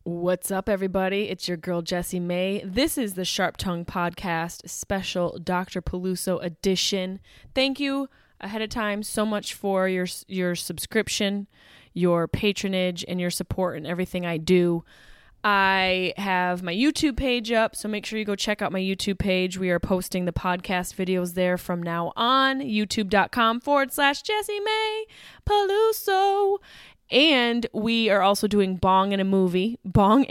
What's up, everybody? It's your girl, Jessie May. This is the Sharp Tongue Podcast special Dr. Peluso edition. Thank you ahead of time so much for your subscription, your patronage, and your support in everything I do. I have my YouTube page up, so make sure you go check out my YouTube page. We are posting the podcast videos there from now on, youtube.com/Jessie May Peluso. And we are also doing Bong and Movie. Bam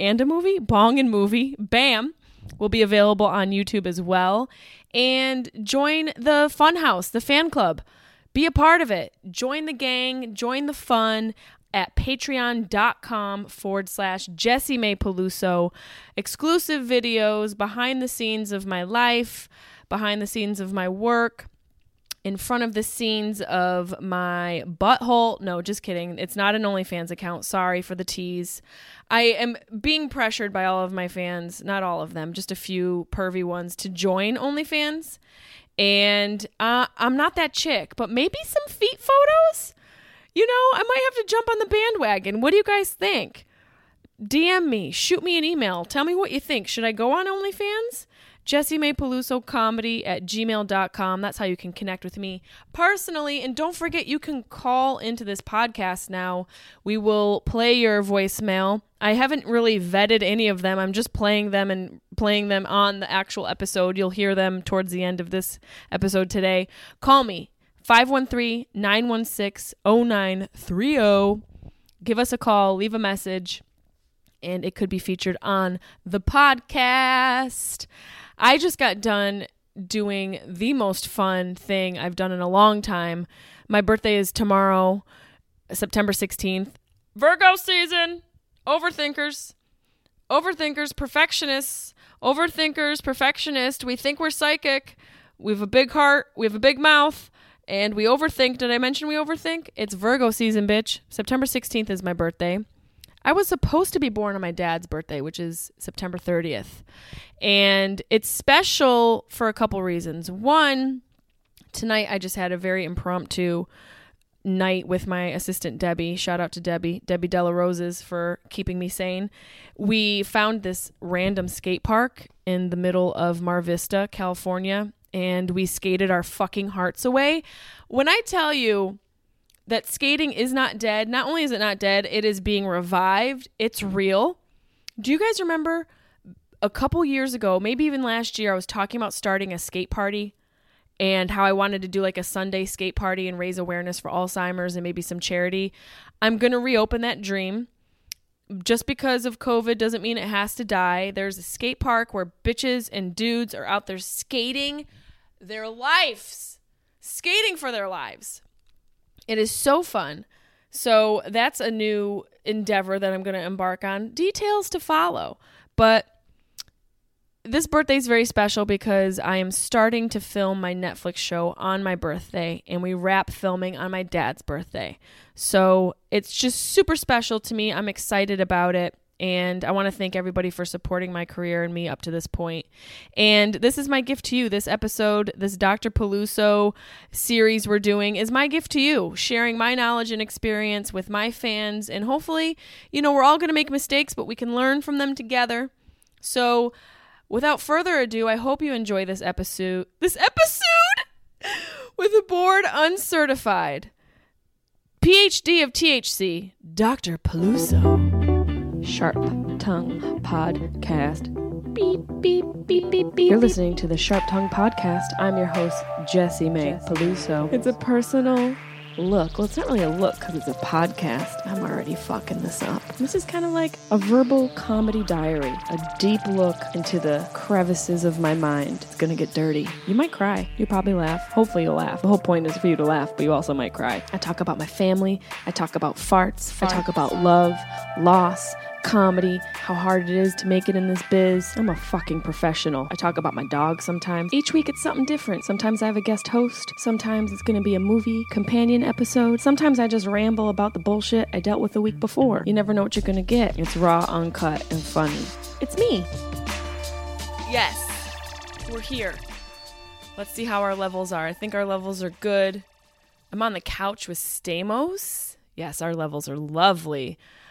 will be available on YouTube as well. And join the Funhouse, the fan club. Be a part of it. Join the gang, join the fun at patreon.com/Jessie May Peluso. Exclusive videos, behind the scenes of my life, behind the scenes of my work, in front of the scenes of my butthole. No, just kidding. It's not an OnlyFans account. Sorry for the tease. I am being pressured by all of my fans, not all of them, just a few pervy ones, to join OnlyFans. And I'm not that chick, but maybe some feet photos? You know, I might have to jump on the bandwagon. What do you guys think? DM me. Shoot me an email. Tell me what you think. Should I go on OnlyFans? Jessie May Peluso Comedy at gmail.com. That's how you can connect with me personally. And don't forget, you can call into this podcast now. We will play your voicemail. I haven't really vetted any of them. I'm just playing them on the actual episode. You'll hear them towards the end of this episode today. Call me, 513-916-0930. Give us a call, leave a message, and it could be featured on the podcast. I just got done doing the most fun thing I've done in a long time. My birthday is tomorrow, September 16th. Virgo season. Overthinkers, perfectionists, perfectionist. We think we're psychic. We have a big heart. We have a big mouth. And we overthink. Did I mention we overthink? It's Virgo season, bitch. September 16th is my birthday. I was supposed to be born on my dad's birthday, which is September 30th. And it's special for a couple reasons. One, tonight I just had a very impromptu night with my assistant, Debbie. Shout out to Debbie Della Roses, for keeping me sane. We found this random skate park in the middle of Mar Vista, California, and we skated our fucking hearts away. When I tell you that skating is not dead, not only is it not dead, it is being revived. It's real. Do you guys remember a couple years ago, maybe even last year, I was talking about starting a skate party and how I wanted to do like a Sunday skate party and raise awareness for Alzheimer's and maybe some charity. I'm going to reopen that dream. Just because of COVID doesn't mean it has to die. There's a skate park where bitches and dudes are out there skating their lives, skating for their lives. It is so fun. So that's a new endeavor that I'm going to embark on. Details to follow. But this birthday is very special because I am starting to film my Netflix show on my birthday, and we wrap filming on my dad's birthday. So it's just super special to me. I'm excited about it. And I want to thank everybody for supporting my career and me up to this point. And this is my gift to you. This episode, this Dr. Peluso series we're doing is my gift to you, sharing my knowledge and experience with my fans. And hopefully, you know, we're all going to make mistakes, but we can learn from them together. So without further ado, I hope you enjoy this episode with a board uncertified PhD of THC, Dr. Peluso. Sharp Tongue Podcast. Beep, beep, beep, beep, beep. You're listening to the Sharp Tongue Podcast. I'm your host, Jessie May Peluso. It's a personal look. Well, it's not really a look because it's a podcast. I'm already fucking this up. This is kind of like a verbal comedy diary, a deep look into the crevices of my mind. It's going to get dirty. You might cry. You probably laugh. Hopefully you'll laugh. The whole point is for you to laugh, but you also might cry. I talk about my family. I talk about farts. I talk about love, loss, comedy, how hard it is to make it in this biz. I'm a fucking professional. I talk about my dog sometimes. Each week it's something different. Sometimes I have a guest host. Sometimes it's going to be a movie companion episode. Sometimes I just ramble about the bullshit I dealt with the week before. You never know what you're going to get. It's raw, uncut, and funny. It's me. Yes, we're here. Let's see how our levels are. I think our levels are good. I'm on the couch with Stamos. Yes, our levels are lovely.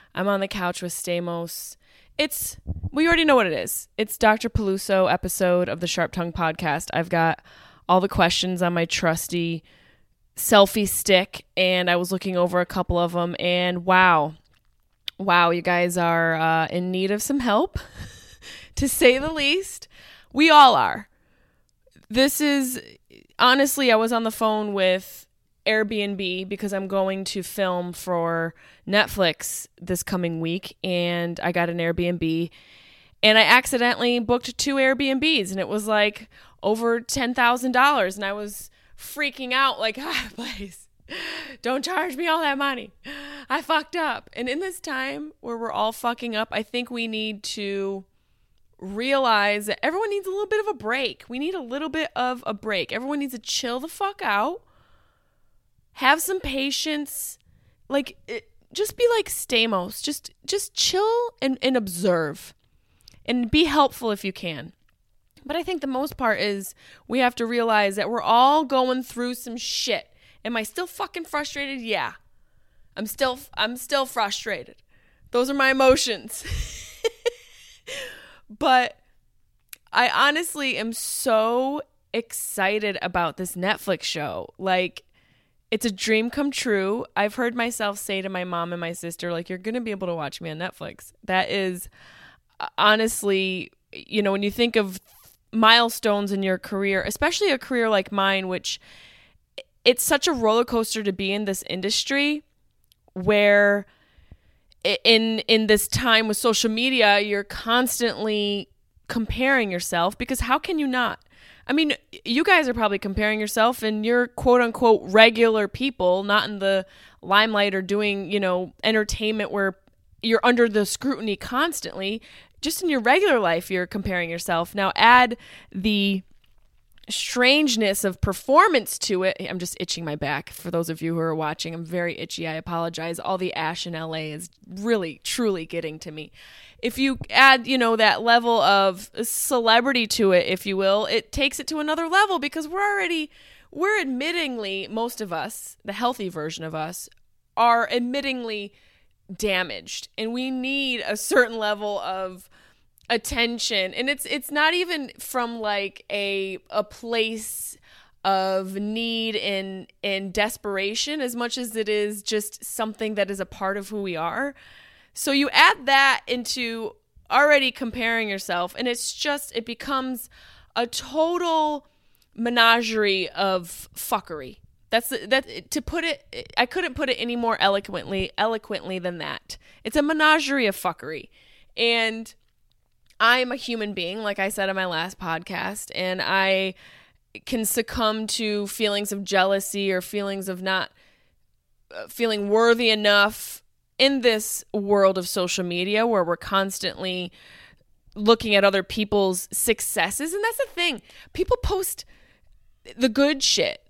I'm on the couch with Stamos. We already know what it is. It's Dr. Peluso episode of the Sharp Tongue podcast. I've got all the questions on my trusty selfie stick, and I was looking over a couple of them, and wow, you guys are in need of some help, to say the least. We all are. This is, honestly, I was on the phone with Airbnb because I'm going to film for Netflix this coming week, and I got an Airbnb, and I accidentally booked 2 Airbnbs, and it was like over $10,000, and I was freaking out like, please, don't charge me all that money. I fucked up. And in this time where we're all fucking up, I think we need to realize that everyone needs a little bit of a break. We need a little bit of a break. Everyone needs to chill the fuck out. Have some patience. Just be like Stamos. Just chill and observe. And be helpful if you can. But I think the most part is we have to realize that we're all going through some shit. Am I still fucking frustrated? Yeah. I'm still frustrated. Those are my emotions. But I honestly am so excited about this Netflix show. Like, it's a dream come true. I've heard myself say to my mom and my sister, like, you're going to be able to watch me on Netflix. That is honestly, when you think of milestones in your career, especially a career like mine, which it's such a roller coaster to be in this industry where in this time with social media, you're constantly comparing yourself, because how can you not? I mean, you guys are probably comparing yourself, and you're quote unquote regular people, not in the limelight or doing, entertainment where you're under the scrutiny constantly. Just in your regular life, you're comparing yourself. Now add the strangeness of performance to it. I'm just itching my back. For those of you who are watching, I'm very itchy. I apologize. All the ash in LA is really, truly getting to me. If you add, that level of celebrity to it, if you will, it takes it to another level, because we're admittingly, most of us, the healthy version of us, are admittingly damaged, and we need a certain level of attention. And it's not even from like a place of need and desperation as much as it is just something that is a part of who we are. So you add that into already comparing yourself, and it becomes a total menagerie of fuckery. To put it, I couldn't put it any more eloquently than that. It's a menagerie of fuckery. And I'm a human being, like I said in my last podcast, and I can succumb to feelings of jealousy or feelings of not feeling worthy enough in this world of social media where we're constantly looking at other people's successes. And that's the thing. People post the good shit.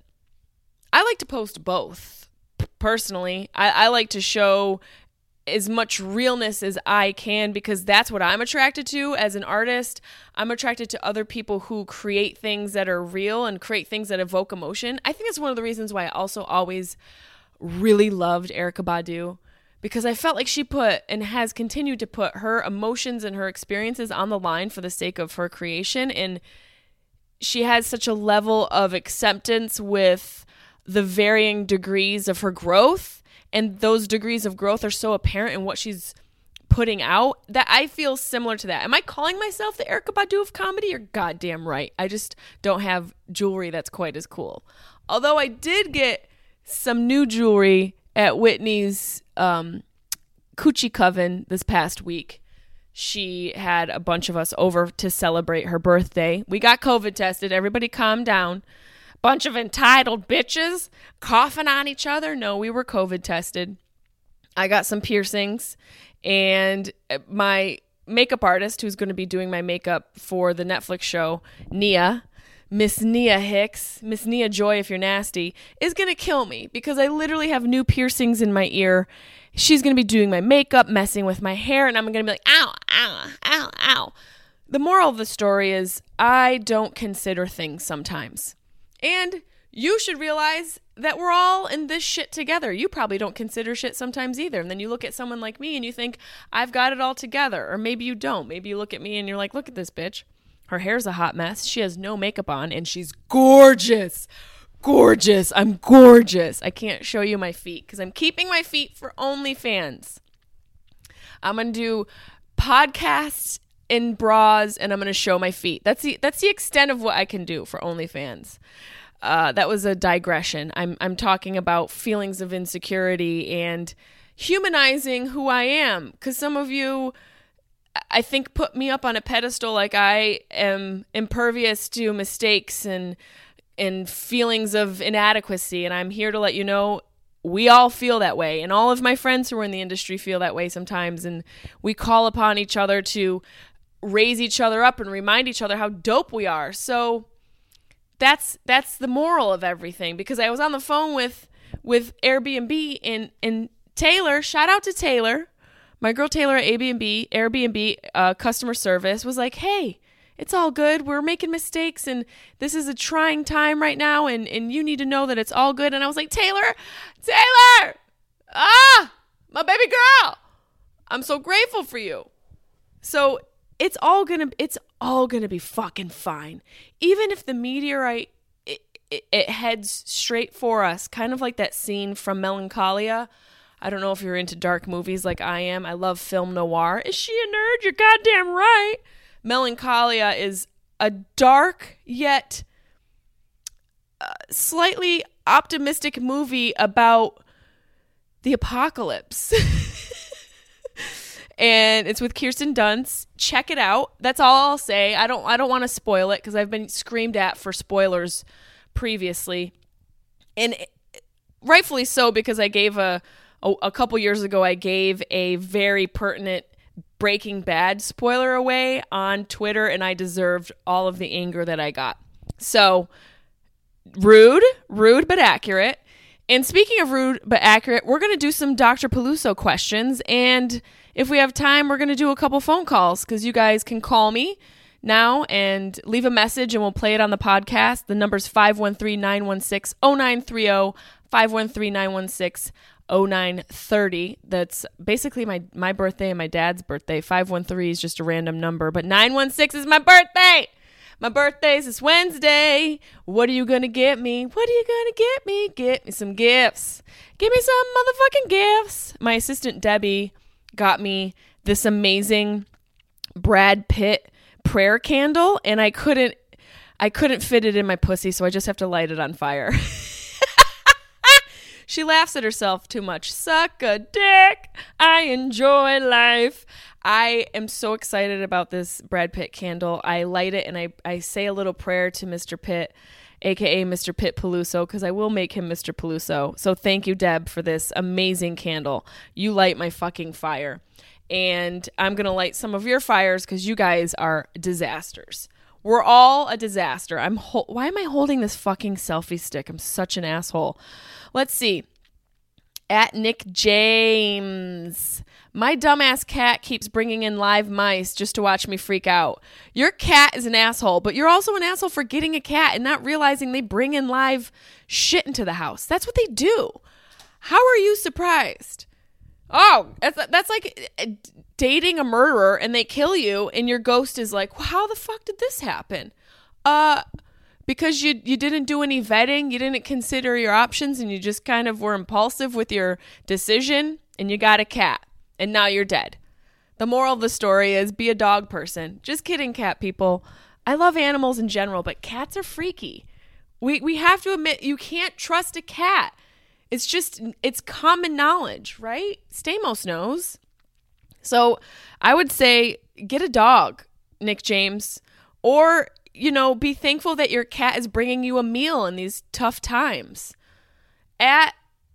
I like to post both. Personally, I like to show as much realness as I can, because that's what I'm attracted to as an artist. I'm attracted to other people who create things that are real and create things that evoke emotion. I think that's one of the reasons why I also always really loved Erykah Badu, because I felt like she put and has continued to put her emotions and her experiences on the line for the sake of her creation. And she has such a level of acceptance with the varying degrees of her growth, and those degrees of growth are so apparent in what she's putting out that I feel similar to that. Am I calling myself the Erykah Badu of comedy? You're goddamn right. I just don't have jewelry that's quite as cool. Although I did get some new jewelry at Whitney's coochie coven this past week. She had a bunch of us over to celebrate her birthday. We got COVID tested. Everybody calm down. Bunch of entitled bitches coughing on each other. No, we were COVID tested. I got some piercings, and my makeup artist, who's going to be doing my makeup for the Netflix show, Miss Nia Hicks, Miss Nia Joy if you're nasty, is going to kill me, because I literally have new piercings in my ear. She's going to be doing my makeup, messing with my hair, and I'm going to be like, ow, ow, ow, ow. The moral of the story is I don't consider things sometimes. And you should realize that we're all in this shit together. You probably don't consider shit sometimes either. And then you look at someone like me and you think, I've got it all together. Or maybe you don't. Maybe you look at me and you're like, look at this bitch. Her hair's a hot mess. She has no makeup on and she's gorgeous. Gorgeous. I'm gorgeous. I can't show you my feet because I'm keeping my feet for OnlyFans. I'm going to do podcasts in bras and I'm going to show my feet. That's the extent of what I can do for OnlyFans. That was a digression. I'm talking about feelings of insecurity and humanizing who I am. Because some of you, I think, put me up on a pedestal like I am impervious to mistakes and feelings of inadequacy. And I'm here to let you know we all feel that way. And all of my friends who are in the industry feel that way sometimes. And we call upon each other to raise each other up and remind each other how dope we are. So that's the moral of everything. Because I was on the phone with Airbnb and Taylor, shout out to Taylor, my girl Taylor at Airbnb customer service was like, hey, it's all good. We're making mistakes and this is a trying time right now and you need to know that it's all good. And I was like, Taylor, my baby girl, I'm so grateful for you. So it's all gonna be fucking fine. Even if the meteorite it heads straight for us, kind of like that scene from Melancholia. I don't know if you're into dark movies like I am. I love film noir. Is she a nerd? You're goddamn right. Melancholia is a dark yet slightly optimistic movie about the apocalypse. And it's with Kirsten Dunst. Check it out. That's all I'll say. I don't want to spoil it because I've been screamed at for spoilers previously. And rightfully so, because I gave a couple years ago, I gave a very pertinent Breaking Bad spoiler away on Twitter, and I deserved all of the anger that I got. So, rude but accurate. And speaking of rude but accurate, we're going to do some Dr. Peluso questions, and if we have time, we're going to do a couple phone calls, because you guys can call me now and leave a message, and we'll play it on the podcast. The number's 513-916-0930, 513-916-0930. That's basically my birthday and my dad's birthday. 513 is just a random number, but 916 is my birthday. My birthday's this Wednesday. What are you going to get me? What are you going to get me? Get me some gifts. Give me some motherfucking gifts. My assistant Debbie got me this amazing Brad Pitt prayer candle, and I couldn't fit it in my pussy, so I just have to light it on fire. She laughs at herself too much. Suck a dick. I enjoy life. I am so excited about this Brad Pitt candle. I light it and I say a little prayer to Mr. Pitt, a.k.a. Mr. Pitt Peluso, because I will make him Mr. Peluso. So thank you, Deb, for this amazing candle. You light my fucking fire. And I'm going to light some of your fires because you guys are disasters. We're all a disaster. Why am I holding this fucking selfie stick? I'm such an asshole. Let's see. At Nick James. My dumbass cat keeps bringing in live mice just to watch me freak out. Your cat is an asshole, but you're also an asshole for getting a cat and not realizing they bring in live shit into the house. That's what they do. How are you surprised? Oh, that's like dating a murderer and they kill you and your ghost is like, well, how the fuck did this happen? Because you didn't do any vetting, you didn't consider your options, and you just kind of were impulsive with your decision, and you got a cat, and now you're dead. The moral of the story is be a dog person. Just kidding, cat people. I love animals in general, but cats are freaky. We have to admit, you can't trust a cat. It's common knowledge, right? Stamos knows. So I would say get a dog, Nick James, or be thankful that your cat is bringing you a meal in these tough times. At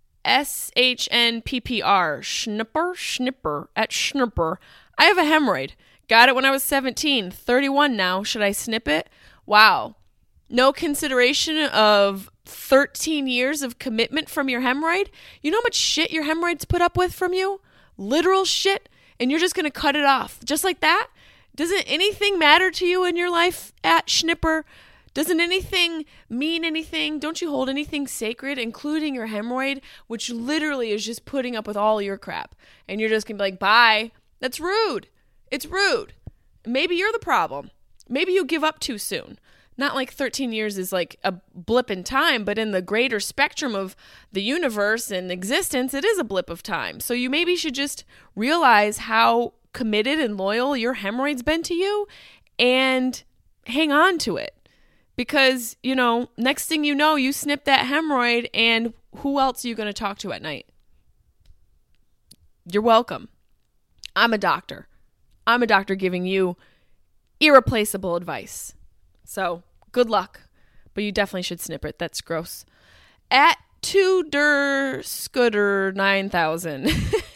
SHNPPR, Schnipper, at Schnipper, I have a hemorrhoid. Got it when I was 17, 31 now. Should I snip it? Wow. No consideration of 13 years of commitment from your hemorrhoid? You know how much shit your hemorrhoids put up with from you? Literal shit. And you're just going to cut it off. Just like that? Doesn't anything matter to you in your life at Schnipper? Doesn't anything mean anything? Don't you hold anything sacred, including your hemorrhoid, which literally is just putting up with all your crap? And you're just going to be like, bye. That's rude. It's rude. Maybe you're the problem. Maybe you give up too soon. Not like 13 years is like a blip in time, but in the greater spectrum of the universe and existence, it is a blip of time. So you maybe should just realize how committed and loyal your hemorrhoid's been to you and hang on to it. Because, next thing you know, you snip that hemorrhoid, and who else are you going to talk to at night? You're welcome. I'm a doctor. I'm a doctor giving you irreplaceable advice. So, good luck. But you definitely should snip it. That's gross. At Tudor Scooter 9000.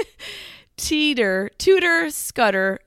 Tudor Scooter.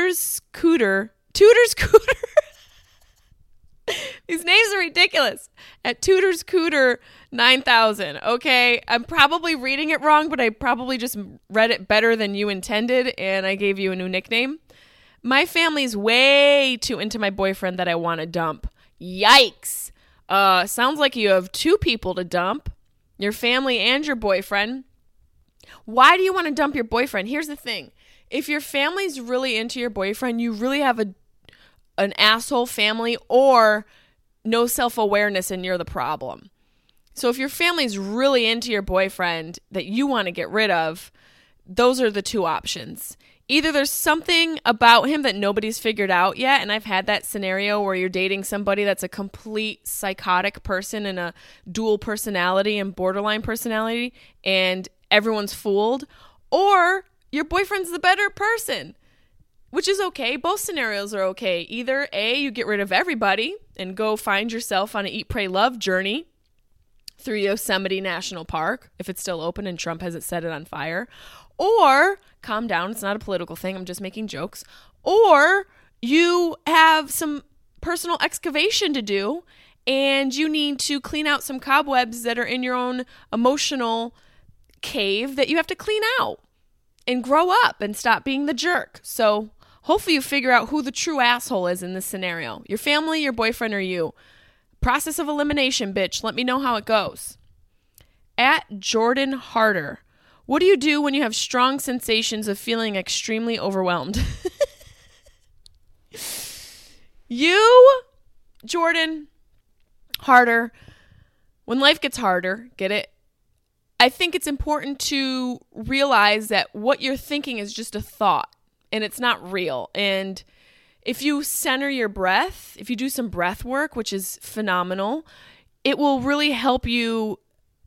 These names are ridiculous. At Tudor Scooter 9000. Okay, I'm probably reading it wrong, but I probably just read it better than you intended, and I gave you a new nickname. My family's way too into my boyfriend that I want to dump. Yikes. Sounds like you have two people to dump. Your family and your boyfriend. Why do you want to dump your boyfriend? Here's the thing. If your family's really into your boyfriend, you really have an asshole family or no self-awareness and you're the problem. So if your family's really into your boyfriend that you want to get rid of, those are the two options. Either there's something about him that nobody's figured out yet, and I've had that scenario where you're dating somebody that's a complete psychotic person and a dual personality and borderline personality, and everyone's fooled, or your boyfriend's the better person. Which is okay. Both scenarios are okay. Either A, you get rid of everybody and go find yourself on an eat, pray, love journey through Yosemite National Park, if it's still open and Trump hasn't set it on fire. Or, calm down, it's not a political thing, I'm just making jokes. Or you have some personal excavation to do and you need to clean out some cobwebs that are in your own emotional cave that you have to clean out and grow up and stop being the jerk. So hopefully you figure out who the true asshole is in this scenario. Your family, your boyfriend, or you. Process of elimination, bitch. Let me know how it goes. At Jordan Harder. What do you do when you have strong sensations of feeling extremely overwhelmed? You, Jordan Harder, when life gets harder, get it? I think it's important to realize that what you're thinking is just a thought and it's not real. And if you center your breath, if you do some breath work, which is phenomenal, it will really help you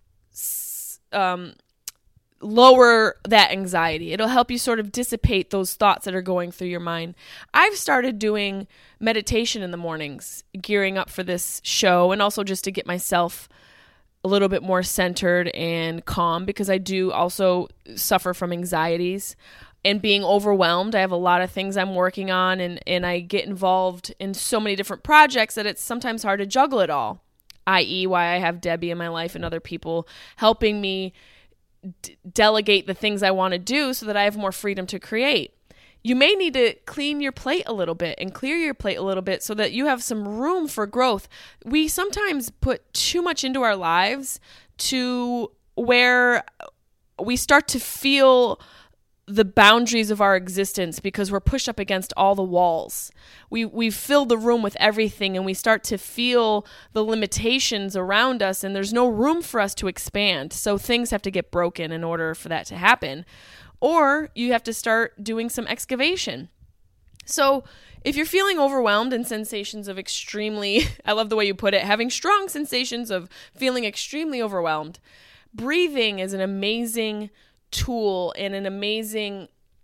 lower that anxiety. It'll help you sort of dissipate those thoughts that are going through your mind. I've started doing meditation in the mornings, gearing up for this show, and also just to get myself a little bit more centered and calm, because I do also suffer from anxieties and being overwhelmed. I have a lot of things I'm working on, and I get involved in so many different projects that it's sometimes hard to juggle it all, i.e. why I have Debbie in my life and other people helping me delegate the things I want to do so that I have more freedom to create. You may need to clean your plate a little bit and clear your plate a little bit so that you have some room for growth. We sometimes put too much into our lives to where we start to feel the boundaries of our existence because we're pushed up against all the walls. We've filled the room with everything and we start to feel the limitations around us and there's no room for us to expand. So things have to get broken in order for that to happen. Or you have to start doing some excavation. So if you're feeling overwhelmed and sensations of extremely, I love the way you put it, having strong sensations of feeling extremely overwhelmed, breathing is an amazing tool and an amazing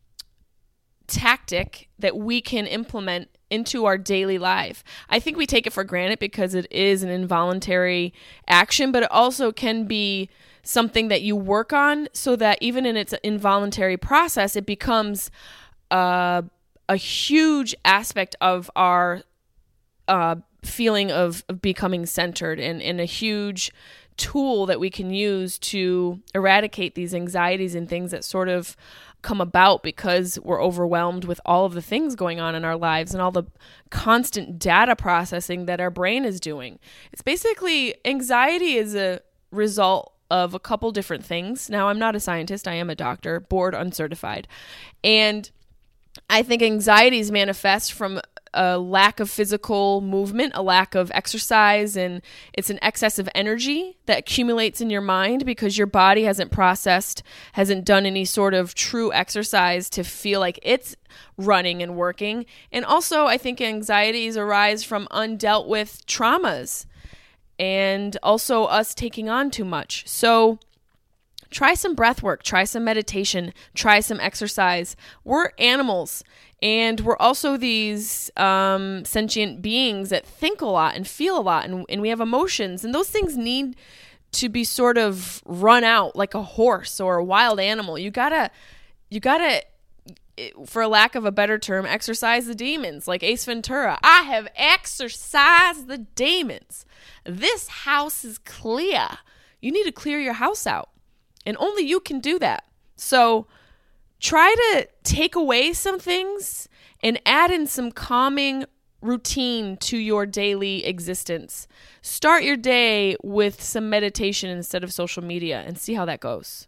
tactic that we can implement into our daily life. I think we take it for granted because it is an involuntary action, but it also can be something that you work on so that even in its involuntary process, it becomes a huge aspect of our feeling of becoming centered and a huge tool that we can use to eradicate these anxieties and things that sort of come about because we're overwhelmed with all of the things going on in our lives and all the constant data processing that our brain is doing. It's basically, anxiety is a result of a couple different things. Now, I'm not a scientist. I am a doctor, board uncertified. And I think anxieties manifest from a lack of physical movement, a lack of exercise, and it's an excess of energy that accumulates in your mind because your body hasn't done any sort of true exercise to feel like it's running and working. And also, I think anxieties arise from undealt with traumas and also us taking on too much. So try some breath work, try some meditation, try some exercise. We're animals, and we're also these sentient beings that think a lot and feel a lot, and we have emotions, and those things need to be sort of run out like a horse or a wild animal. You gotta, for a lack of a better term, exercise the demons, like Ace Ventura. I have exorcised the demons. This house is clear. You need to clear your house out. And only you can do that. So try to take away some things and add in some calming routine to your daily existence. Start your day with some meditation instead of social media and see how that goes.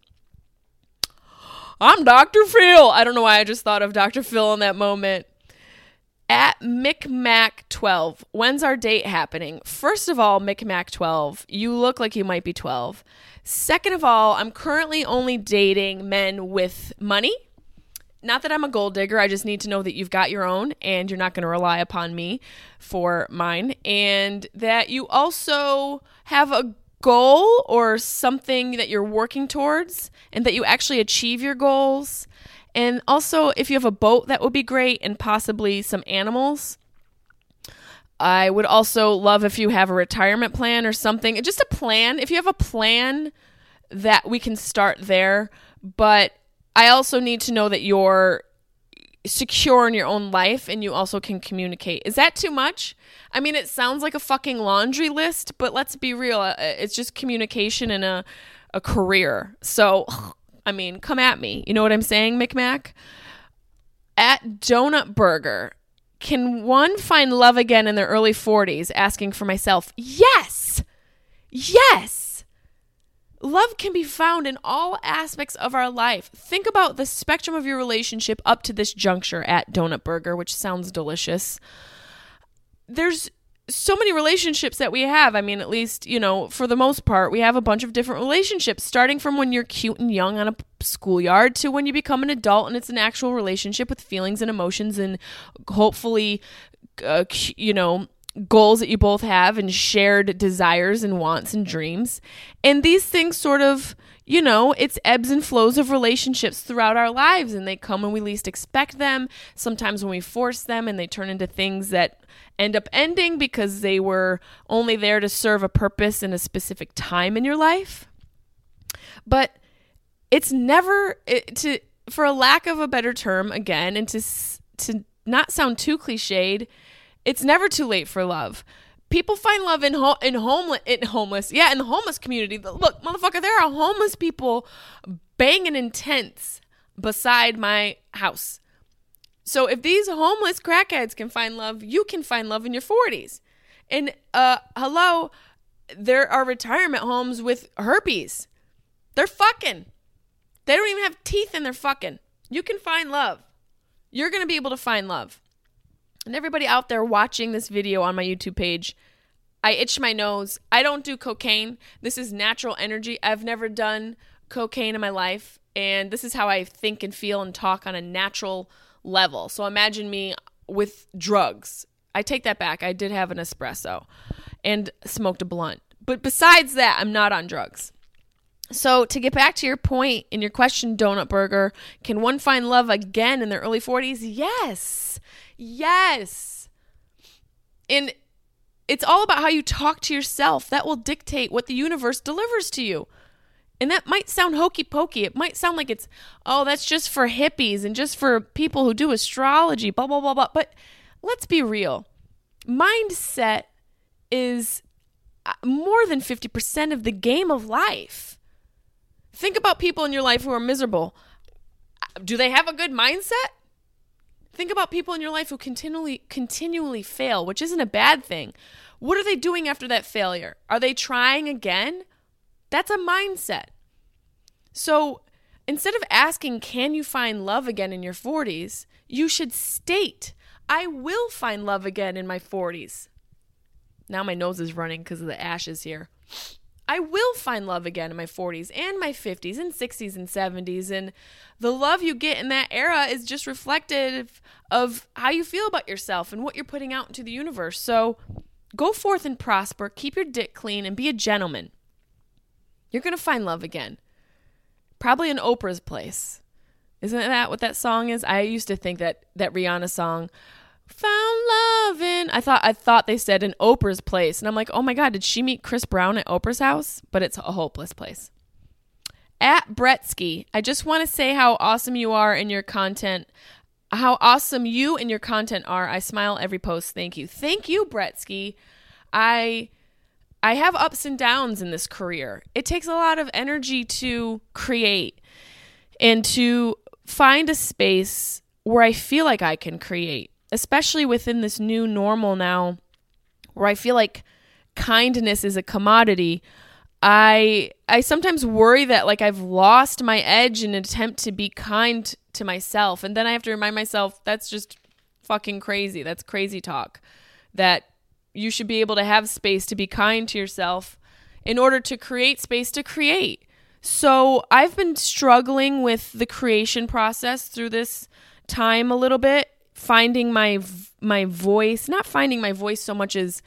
I'm Dr. Phil. I don't know why I just thought of Dr. Phil in that moment. At MicMac12, when's our date happening? First of all, MicMac12, you look like you might be 12. Second of all, I'm currently only dating men with money. Not that I'm a gold digger. I just need to know that you've got your own and you're not going to rely upon me for mine. And that you also have a goal or something that you're working towards and that you actually achieve your goals. And also, if you have a boat, that would be great, and possibly some animals. I would also love if you have a retirement plan or something. Just a plan. If you have a plan, that we can start there. But I also need to know that you're secure in your own life and you also can communicate. Is that too much? I mean, it sounds like a fucking laundry list, but let's be real. It's just communication and a career. So I mean, come at me. You know what I'm saying, MicMac? At Donut Burger, can one find love again in their early 40s? Asking for myself. Yes! Yes! Love can be found in all aspects of our life. Think about the spectrum of your relationship up to this juncture at Donut Burger, which sounds delicious. There's so many relationships that we have. I mean, at least, for the most part, we have a bunch of different relationships, starting from when you're cute and young on a schoolyard to when you become an adult and it's an actual relationship with feelings and emotions and hopefully, goals that you both have and shared desires and wants and dreams. And these things sort of, it's ebbs and flows of relationships throughout our lives, and they come when we least expect them, sometimes when we force them, and they turn into things that end up ending because they were only there to serve a purpose in a specific time in your life. But it's never, for a lack of a better term, again, and to not sound too cliched, it's never too late for love. People find love in the homeless community. Look, motherfucker, there are homeless people banging intense beside my house. So if these homeless crackheads can find love, you can find love in your 40s. And hello, there are retirement homes with herpes. They're fucking. They don't even have teeth in their fucking. You can find love. You're going to be able to find love. And everybody out there watching this video on my YouTube page, I itch my nose. I don't do cocaine. This is natural energy. I've never done cocaine in my life. And this is how I think and feel and talk on a natural level. So imagine me with drugs. I take that back. I did have an espresso and smoked a blunt. But besides that, I'm not on drugs. So to get back to your point in your question, Donut Burger, can one find love again in their early 40s? Yes. Yes. And it's all about how you talk to yourself. That will dictate what the universe delivers to you. And that might sound hokey pokey. It might sound like it's, that's just for hippies and just for people who do astrology, blah, blah, blah, blah. But let's be real. Mindset is more than 50% of the game of life. Think about people in your life who are miserable. Do they have a good mindset? Think about people in your life who continually fail, which isn't a bad thing. What are they doing after that failure? Are they trying again? That's a mindset. So instead of asking, can you find love again in your 40s? You should state, I will find love again in my 40s. Now my nose is running because of the ashes here. I will find love again in my 40s and my 50s and 60s and 70s. And the love you get in that era is just reflective of how you feel about yourself and what you're putting out into the universe. So go forth and prosper, keep your dick clean, and be a gentleman. You're going to find love again. Probably in Oprah's place. Isn't that what that song is? I used to think that Rihanna song, found love in, I thought they said in Oprah's place. And I'm like, oh my God, did she meet Chris Brown at Oprah's house? But it's a hopeless place. At Bretsky, I just want to say how awesome you are in your content. How awesome you and your content are. I smile every post. Thank you. Thank you, Bretsky. I have ups and downs in this career. It takes a lot of energy to create and to find a space where I feel like I can create, especially within this new normal now, where I feel like kindness is a commodity. I sometimes worry that like I've lost my edge in an attempt to be kind to myself. And then I have to remind myself that's just fucking crazy. That's crazy talk. That you should be able to have space to be kind to yourself in order to create space to create. So I've been struggling with the creation process through this time a little bit, finding my voice, not finding my voice so much as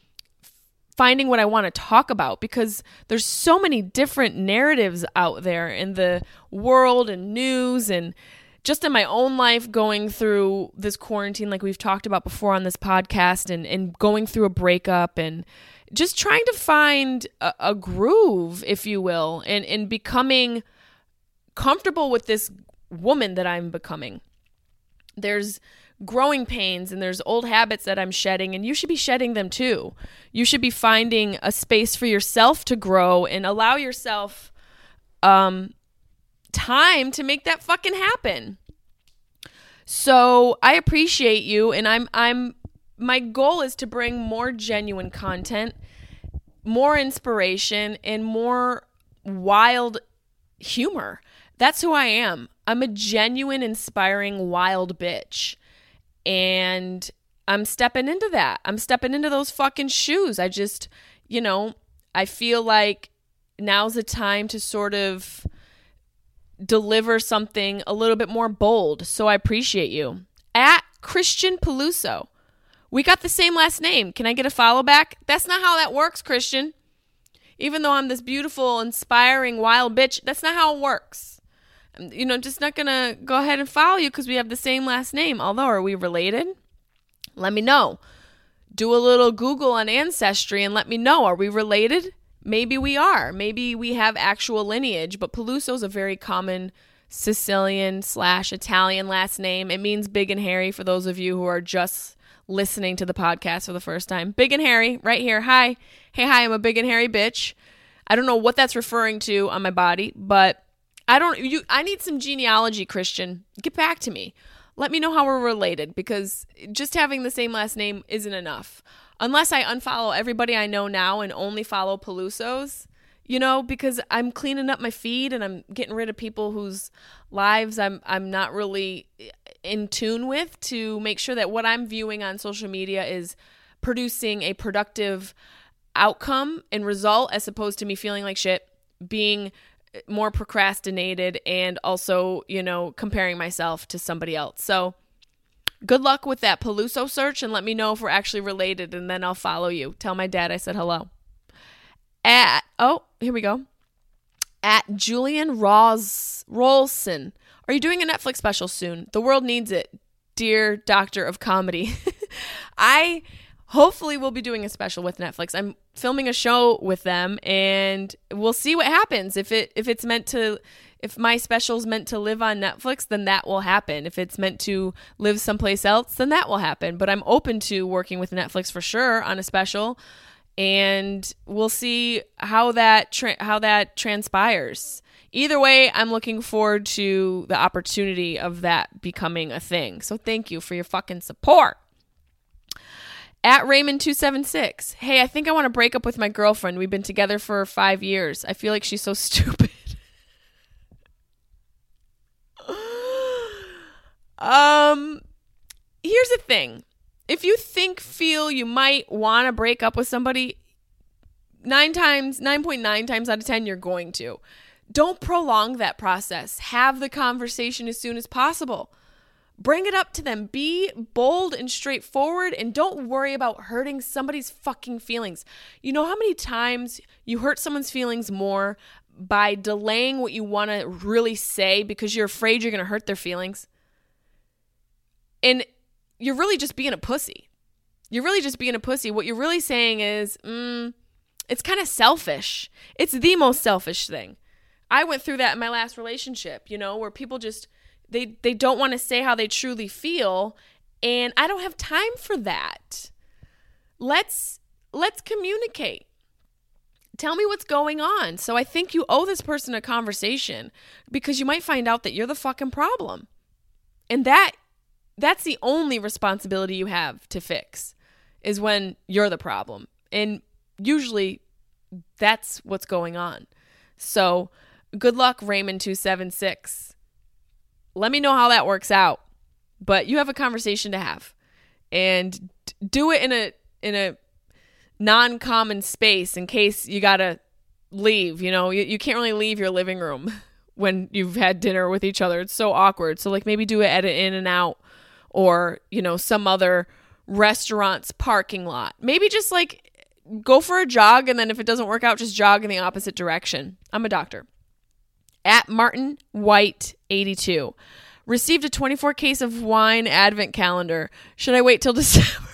finding what I want to talk about, because there's so many different narratives out there in the world and news and just in my own life going through this quarantine, like we've talked about before on this podcast, and going through a breakup and just trying to find a groove, if you will, and becoming comfortable with this woman that I'm becoming. There's growing pains and there's old habits that I'm shedding, and you should be shedding them too. You should be finding a space for yourself to grow and allow yourself time to make that fucking happen. So I appreciate you, and my goal is to bring more genuine content, more inspiration, and more wild humor. That's who I am. I'm a genuine, inspiring, wild bitch. And I'm stepping into that. I'm stepping into those fucking shoes. I just, I feel like now's the time to sort of deliver something a little bit more bold. So I appreciate you. At Christian Peluso. We got the same last name. Can I get a follow back? That's not how that works, Christian. Even though I'm this beautiful, inspiring, wild bitch, that's not how it works. Just not going to go ahead and follow you because we have the same last name. Although, are we related? Let me know. Do a little Google on Ancestry and let me know. Are we related? Maybe we are. Maybe we have actual lineage, but Peluso is a very common Sicilian/Italian last name. It means big and hairy for those of you who are just listening to the podcast for the first time. Big and hairy, right here. Hi. Hey, hi, I'm a big and hairy bitch. I don't know what that's referring to on my body, but I need some genealogy, Christian. Get back to me. Let me know how we're related, because just having the same last name isn't enough. Unless I unfollow everybody I know now and only follow Pelusos, because I'm cleaning up my feed and I'm getting rid of people whose lives I'm not really in tune with, to make sure that what I'm viewing on social media is producing a productive outcome and result, as opposed to me feeling like shit, being more procrastinated, and also, comparing myself to somebody else. So good luck with that Peluso search, and let me know if we're actually related, and then I'll follow you. Tell my dad I said hello. Here we go. At Julian Rolson. Are you doing a Netflix special soon? The world needs it, dear Doctor of Comedy. I hopefully will be doing a special with Netflix. I'm filming a show with them, and we'll see what happens. If my special's meant to live on Netflix, then that will happen. If it's meant to live someplace else, then that will happen. But I'm open to working with Netflix for sure on a special. and we'll see how that transpires. Either way, I'm looking forward to the opportunity of that becoming a thing. So thank you for your fucking support. At Raymond276, hey, I think I want to break up with my girlfriend. We've been together for 5 years. I feel like she's so stupid. Here's the thing. If you feel you might want to break up with somebody, 9.9 times out of 10, you're going to. Don't prolong that process. Have the conversation as soon as possible. Bring it up to them. Be bold and straightforward, and don't worry about hurting somebody's fucking feelings. You know how many times you hurt someone's feelings more by delaying what you want to really say because you're afraid you're going to hurt their feelings? And you're really just being a pussy. What you're really saying is, it's kind of selfish. It's the most selfish thing. I went through that in my last relationship, where people just, they don't want to say how they truly feel, and I don't have time for that. Let's communicate. Tell me what's going on. So I think you owe this person a conversation, because you might find out that you're the fucking problem. And that's the only responsibility you have to fix, is when you're the problem. And usually that's what's going on. So good luck, Raymond276. Let me know how that works out. But you have a conversation to have. And do it in a non-common space in case you got to leave. You can't really leave your living room when you've had dinner with each other. It's so awkward. So maybe do it at an In-N-Out or, some other restaurant's parking lot. Maybe just go for a jog, and then if it doesn't work out, just jog in the opposite direction. I'm a doctor. At Martin White 82. Received a 24 case of wine advent calendar. Should I wait till December?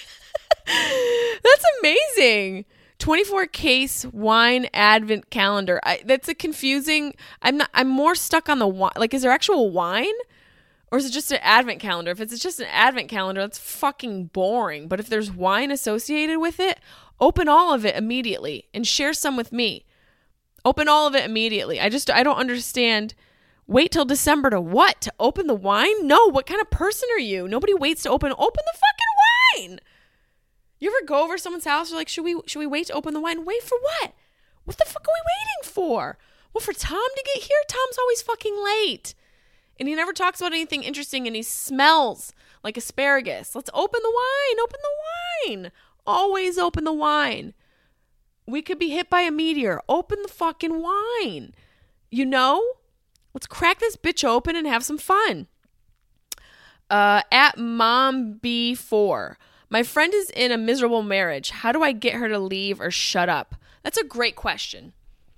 That's amazing. 24 case wine advent calendar. That's a confusing. I'm more stuck on the wine. Is there actual wine? Or is it just an advent calendar? If it's just an advent calendar, that's fucking boring. But if there's wine associated with it, open all of it immediately and share some with me. Open all of it immediately. I don't understand. Wait till December to what? To open the wine? No, what kind of person are you? Nobody waits to open the fucking wine. You ever go over someone's house? You're like, should we wait to open the wine? Wait for what? What the fuck are we waiting for? Well, for Tom to get here? Tom's always fucking late. And he never talks about anything interesting, and he smells like asparagus. Let's open the wine. Open the wine. Always open the wine. We could be hit by a meteor. Open the fucking wine. Let's crack this bitch open and have some fun. At Mom B4. My friend is in a miserable marriage. How do I get her to leave or shut up? That's a great question.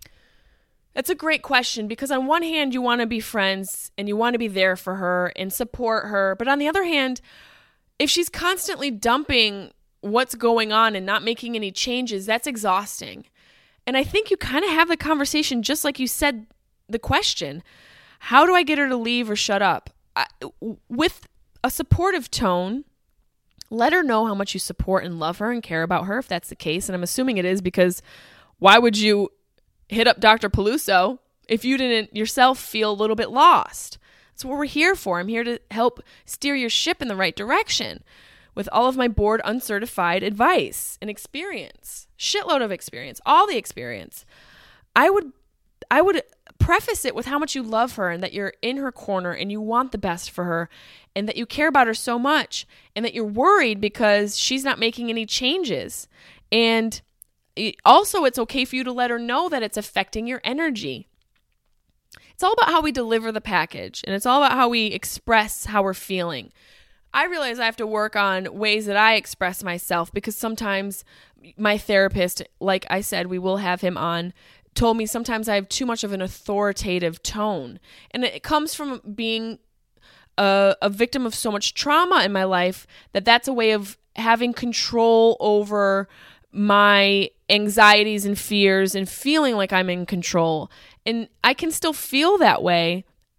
Because on one hand, you want to be friends and you want to be there for her and support her. But on the other hand, if she's constantly dumping what's going on and not making any changes, that's exhausting. And I think you kind of have the conversation just like you said the question. How do I get her to leave or shut up? With a supportive tone, let her know how much you support and love her and care about her, if that's the case. And I'm assuming it is, because why would you hit up Dr. Peluso if you didn't yourself feel a little bit lost? That's what we're here for. I'm here to help steer your ship in the right direction with all of my board uncertified advice and experience. Shitload of experience, all the experience. I would preface it with how much you love her and that you're in her corner and you want the best for her and that you care about her so much and that you're worried because she's not making any changes. And also, it's okay for you to let her know that it's affecting your energy. It's all about how we deliver the package, and it's all about how we express how we're feeling. I realize I have to work on ways that I express myself, because sometimes my therapist, like I said, we will have him on, told me sometimes I have too much of an authoritative tone. And it comes from being a victim of so much trauma in my life that's a way of having control over my anxieties and fears and feeling like I'm in control. And I can still feel that way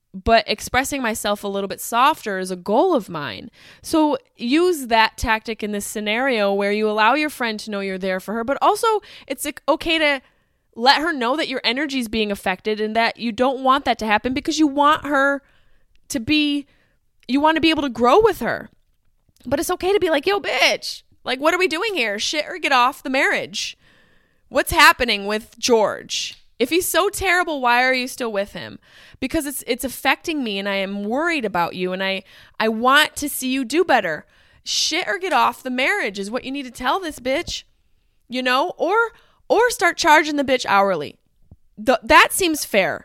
but expressing myself a little bit softer is a goal of mine. So use that tactic in this scenario where you allow your friend to know you're there for her, but also it's okay to let her know that your energy is being affected and that you don't want that to happen because you want her to be, you want to be able to grow with her. But it's okay to be like, yo, bitch, like, what are we doing here? Shit or get off the marriage. What's happening with George? If he's so terrible, why are you still with him? Because it's affecting me and I am worried about you and I want to see you do better. Shit or get off the marriage is what you need to tell this bitch, you know, or start charging the bitch hourly. That seems fair.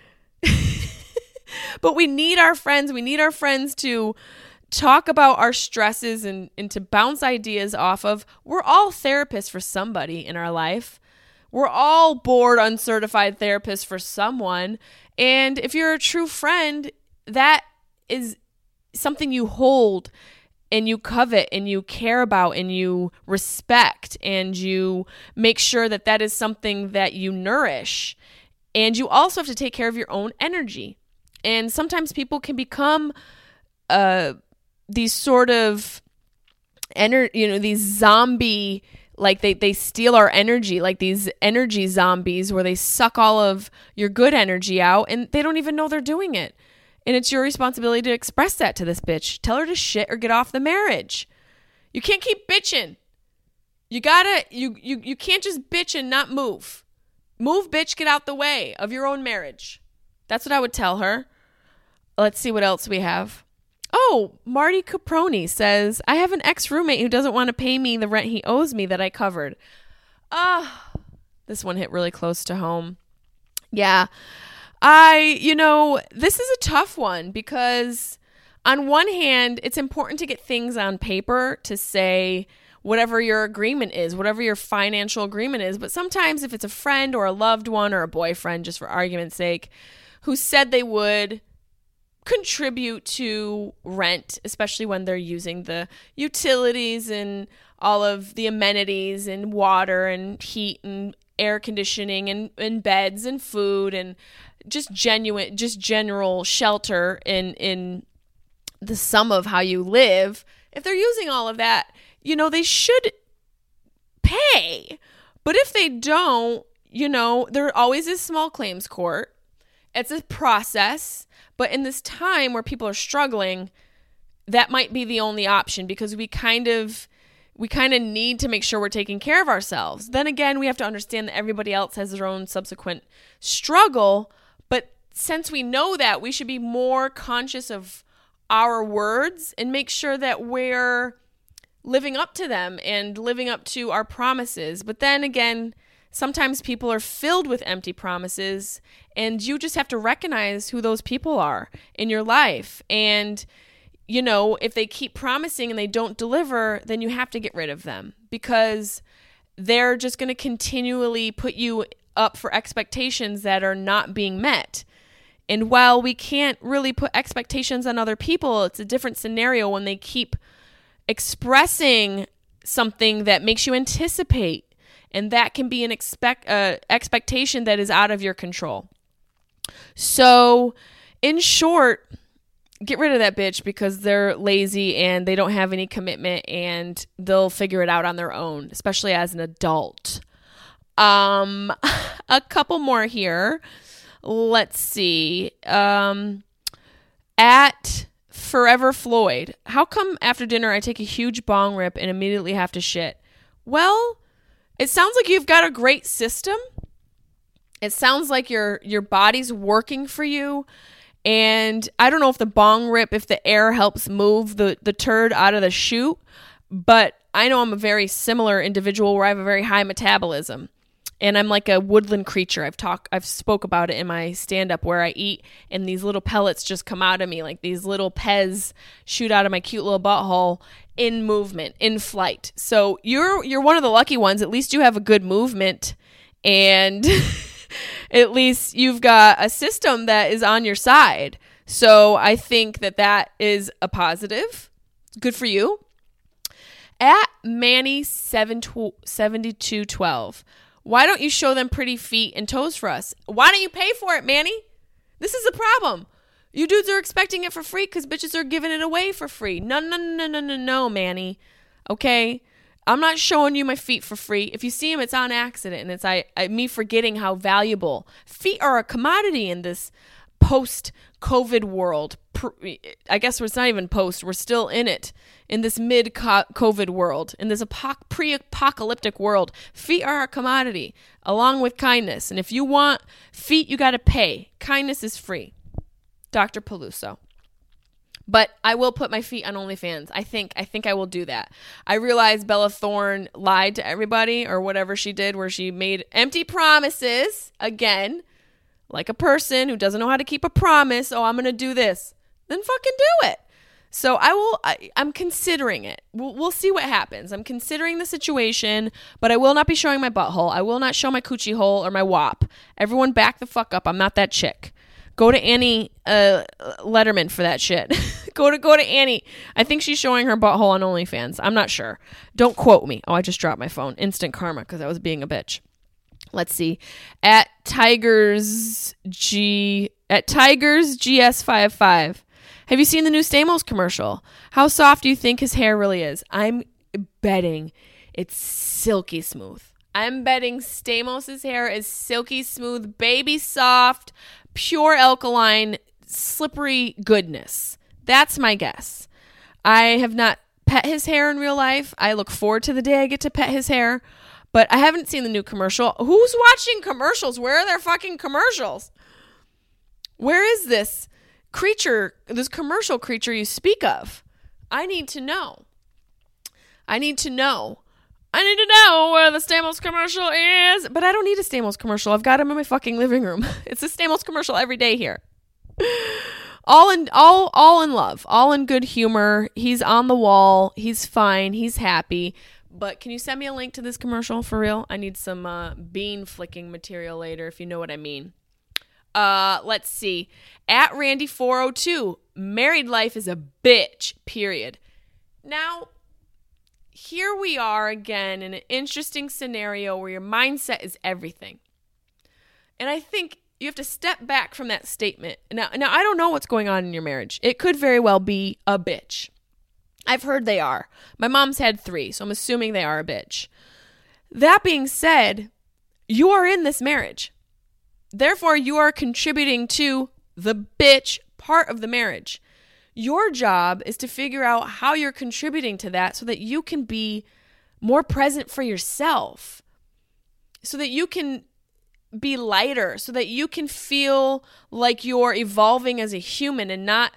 But we need our friends. We need our friends to talk about our stresses and to bounce ideas off of. We're all therapists for somebody in our life. We're all board uncertified therapists for someone. And if you're a true friend, that is something you hold and you covet and you care about and you respect and you make sure that that is something that you nourish. And you also have to take care of your own energy. And sometimes people can become these sort of these zombie, like they steal our energy, like these energy zombies where they suck all of your good energy out and they don't even know they're doing it. And it's your responsibility to express that to this bitch. Tell her to shit or get off the marriage. You can't keep bitching. You can't just bitch and not move. Move, bitch, get out the way of your own marriage. That's what I would tell her. Let's see what else we have. Oh, Marty Caproni says, I have an ex-roommate who doesn't want to pay me the rent he owes me that I covered. This one hit really close to home. Yeah. This is a tough one because on one hand, it's important to get things on paper to say whatever your agreement is, whatever your financial agreement is. But sometimes if it's a friend or a loved one or a boyfriend, just for argument's sake, who said they would contribute to rent, especially when they're using the utilities and all of the amenities and water and heat and air conditioning and beds and food and just general shelter in the sum of how you live. If they're using all of that, they should pay. But if they don't, there always is small claims court. It's a process. But in this time where people are struggling, that might be the only option because we kind of need to make sure we're taking care of ourselves. Then again, we have to understand that everybody else has their own subsequent struggle. But since we know that, we should be more conscious of our words and make sure that we're living up to them and living up to our promises. But then again, sometimes people are filled with empty promises and you just have to recognize who those people are in your life. And, if they keep promising and they don't deliver, then you have to get rid of them because they're just going to continually put you up for expectations that are not being met. And while we can't really put expectations on other people, it's a different scenario when they keep expressing something that makes you anticipate. And that can be an expectation that is out of your control. So, in short, get rid of that bitch because they're lazy and they don't have any commitment and they'll figure it out on their own, especially as an adult. A couple more here. Let's see. At Forever Floyd. How come after dinner I take a huge bong rip and immediately have to shit? Well, it sounds like you've got a great system. It sounds like your body's working for you. And I don't know if the bong rip, if the air helps move the turd out of the chute, but I know I'm a very similar individual where I have a very high metabolism. And I'm like a woodland creature. I've spoke about it in my stand-up where I eat and these little pellets just come out of me, like these little pez shoot out of my cute little butthole in movement, in flight. So you're one of the lucky ones. At least you have a good movement and at least you've got a system that is on your side. So I think that is a positive. Good for you. At Manny7212. Why don't you show them pretty feet and toes for us? Why don't you pay for it, Manny? This is the problem. You dudes are expecting it for free because bitches are giving it away for free. No, Manny. Okay? I'm not showing you my feet for free. If you see them, it's on accident, and it's me forgetting how valuable. Feet are a commodity in this post-COVID world. I guess it's not even post. We're still in it. In this mid-COVID world. In this pre-apocalyptic world. Feet are a commodity, along with kindness. And if you want feet, you got to pay. Kindness is free. Dr. Peluso. But I will put my feet on OnlyFans. I think I will do that. I realize Bella Thorne lied to everybody or whatever she did where she made empty promises again, like a person who doesn't know how to keep a promise. Oh, I'm going to do this. Then fucking do it. So I'm considering it. We'll see what happens. I'm considering the situation, but I will not be showing my butthole. I will not show my coochie hole or my wop. Everyone back the fuck up. I'm not that chick. Go to Annie Letterman for that shit. go to Annie. I think she's showing her butthole on OnlyFans. I'm not sure. Don't quote me. Oh, I just dropped my phone. Instant karma because I was being a bitch. Let's see. At Tigers GS55. Have you seen the new Stamos commercial? How soft do you think his hair really is? I'm betting it's silky smooth. I'm betting Stamos' hair is silky smooth, baby soft, pure alkaline, slippery goodness. That's my guess. I have not pet his hair in real life. I look forward to the day I get to pet his hair, but I haven't seen the new commercial. Who's watching commercials? Where are their fucking commercials? Where is this creature, this commercial creature you speak of? I need to know. I need to know where the Stamos commercial is. But I don't need a Stamos commercial. I've got him in my fucking living room. It's a Stamos commercial every day here. All in love. All in good humor. He's on the wall. He's fine. He's happy. But can you send me a link to this commercial for real? I need some bean flicking material later, if you know what I mean. Let's see. At Randy402. Married life is a bitch. Period. Now, here we are again in an interesting scenario where your mindset is everything. And I think you have to step back from that statement. Now I don't know what's going on in your marriage. It could very well be a bitch. I've heard they are. My mom's had 3, so I'm assuming they are a bitch. That being said, you are in this marriage. Therefore, you are contributing to the bitch part of the marriage. Your job is to figure out how you're contributing to that so that you can be more present for yourself, so that you can be lighter, so that you can feel like you're evolving as a human and not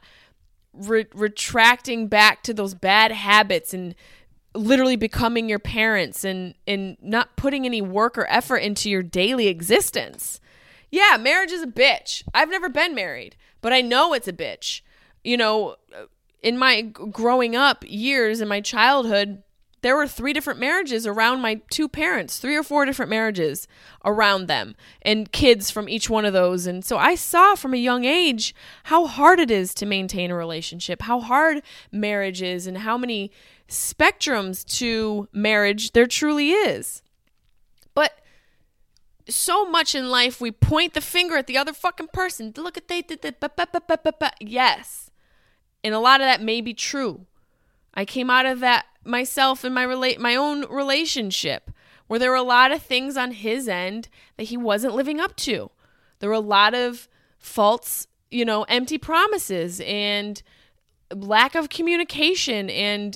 retracting back to those bad habits and literally becoming your parents and not putting any work or effort into your daily existence. Yeah, marriage is a bitch. I've never been married, but I know it's a bitch. You know, in my growing up years, in my childhood, there were 3 different marriages around my 2 parents, 3 or 4 different marriages around them and kids from each one of those. And so I saw from a young age how hard it is to maintain a relationship, how hard marriage is, and how many spectrums to marriage there truly is. But so much in life, we point the finger at the other fucking person. Look at they did that. Yes. And a lot of that may be true. I came out of that myself in my own relationship where there were a lot of things on his end that he wasn't living up to. There were a lot of false, empty promises and lack of communication and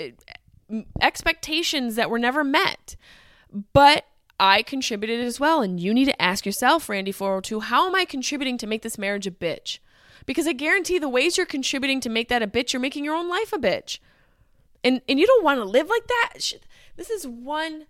expectations that were never met. But I contributed as well. And you need to ask yourself, Randy402, how am I contributing to make this marriage a bitch? Because I guarantee the ways you're contributing to make that a bitch, you're making your own life a bitch. And you don't want to live like that. This is one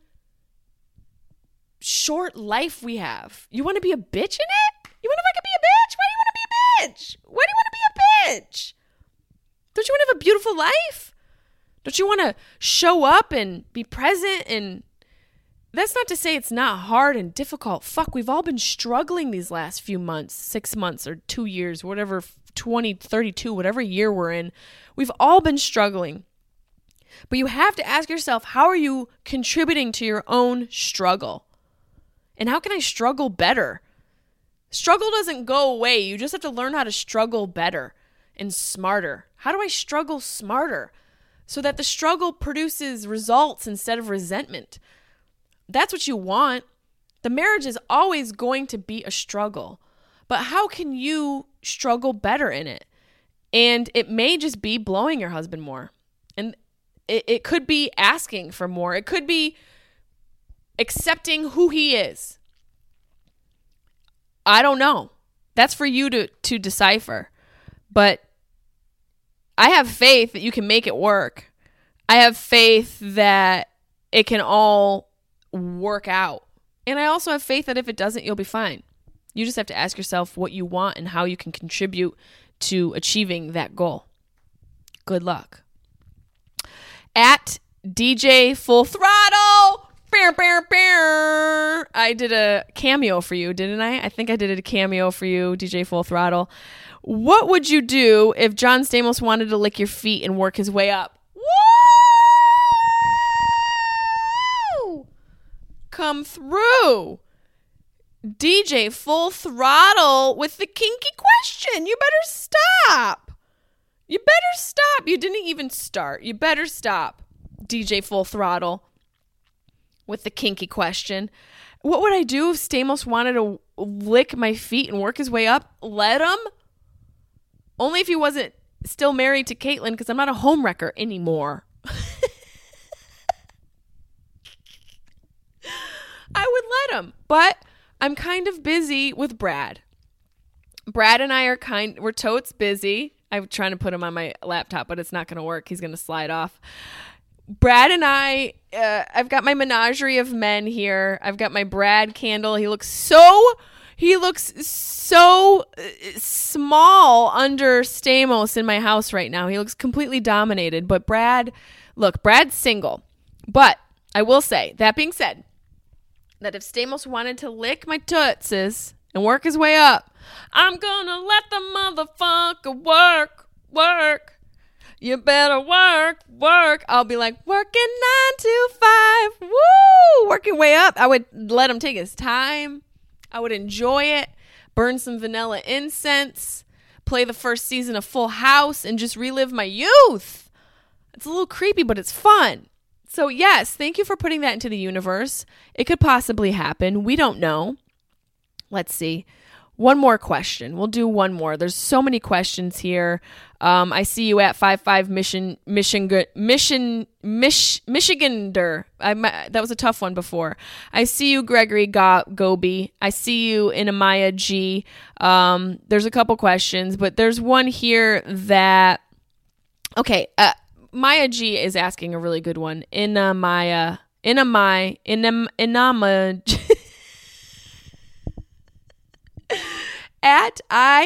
short life we have. You want to be a bitch in it? You want to fucking be a bitch? Why do you want to be a bitch? Why do you want to be a bitch? Don't you want to have a beautiful life? Don't you want to show up and be present? And that's not to say it's not hard and difficult. Fuck, we've all been struggling these last few months, 6 months or 2 years, whatever, 2032, whatever year we're in. We've all been struggling. But you have to ask yourself, how are you contributing to your own struggle? And how can I struggle better? Struggle doesn't go away. You just have to learn how to struggle better and smarter. How do I struggle smarter so that the struggle produces results instead of resentment? That's what you want. The marriage is always going to be a struggle, but how can you struggle better in it? And it may just be blowing your husband more. And it could be asking for more. It could be accepting who he is. I don't know. That's for you to decipher. But I have faith that you can make it work. I have faith that it can all work out. And I also have faith that if it doesn't, you'll be fine. You just have to ask yourself what you want and how you can contribute to achieving that goal. Good luck. At DJ Full Throttle. I did a cameo for you, didn't I? I think I did a cameo for you, DJ Full Throttle. What would you do if John Stamos wanted to lick your feet and work his way up? Woo! Come through. DJ Full Throttle with the kinky question. You better stop. You better stop. You didn't even start. You better stop. DJ Full Throttle with the kinky question. What would I do if Stamos wanted to lick my feet and work his way up? Let him. Only if he wasn't still married to Caitlyn, because I'm not a homewrecker anymore. I would let him, but I'm kind of busy with Brad. Brad and I are we're totes busy. I'm trying to put him on my laptop, but it's not going to work. He's going to slide off. Brad and I've got my menagerie of men here. I've got my Brad candle. He looks so small under Stamos in my house right now. He looks completely dominated. But Brad's single. But I will say, that being said, that if Stamos wanted to lick my tootses and work his way up, I'm gonna let the motherfucker work. You better work. I'll be like, working 9 to 5. Woo! Working way up. I would let him take his time. I would enjoy it. Burn some vanilla incense. Play the first season of Full House and just relive my youth. It's a little creepy, but it's fun. So yes, thank you for putting that into the universe. It could possibly happen. We don't know. Let's see. One more question. We'll do one more. There's so many questions here. I see you at 55 Michigander. That was a tough one before. I see you, Gregory Goby. I see you in Amaya G. There's a couple questions, but there's one here that. Okay, Maya G is asking a really good one. Inama. At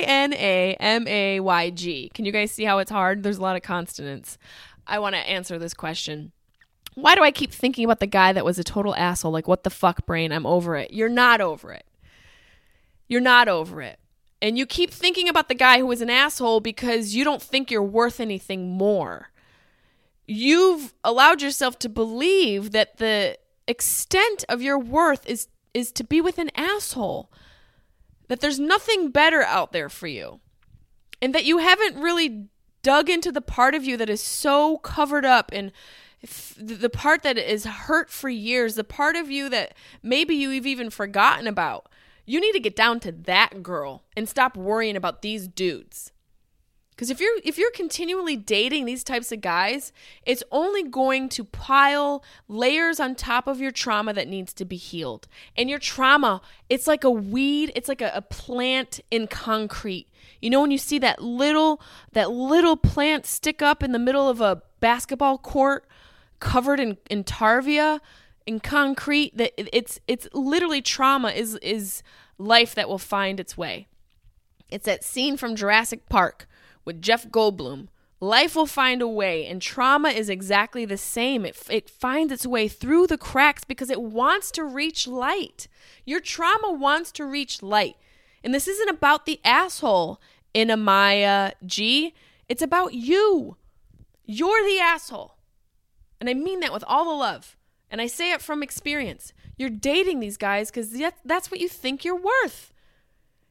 INAMAYG. Can you guys see how it's hard? There's a lot of consonants. I want to answer this question. Why do I keep thinking about the guy that was a total asshole? Like, what the fuck, brain? I'm over it. You're not over it. You're not over it. And you keep thinking about the guy who was an asshole because you don't think you're worth anything more. You've allowed yourself to believe that the extent of your worth is to be with an asshole. That there's nothing better out there for you. And that you haven't really dug into the part of you that is so covered up and the part that is hurt for years, the part of you that maybe you've even forgotten about. You need to get down to that girl and stop worrying about these dudes. Because if you're continually dating these types of guys, it's only going to pile layers on top of your trauma that needs to be healed. And your trauma, it's like a weed, it's like a plant in concrete. You know when you see that little plant stick up in the middle of a basketball court covered in tarvia, in concrete, that it's literally trauma is life that will find its way. It's that scene from Jurassic Park with Jeff Goldblum. Life will find a way, and trauma is exactly the same. It finds its way through the cracks because it wants to reach light. Your trauma wants to reach light. And this isn't about the asshole in Amaya G. It's about you. You're the asshole. And I mean that with all the love. And I say it from experience. You're dating these guys because that's what you think you're worth.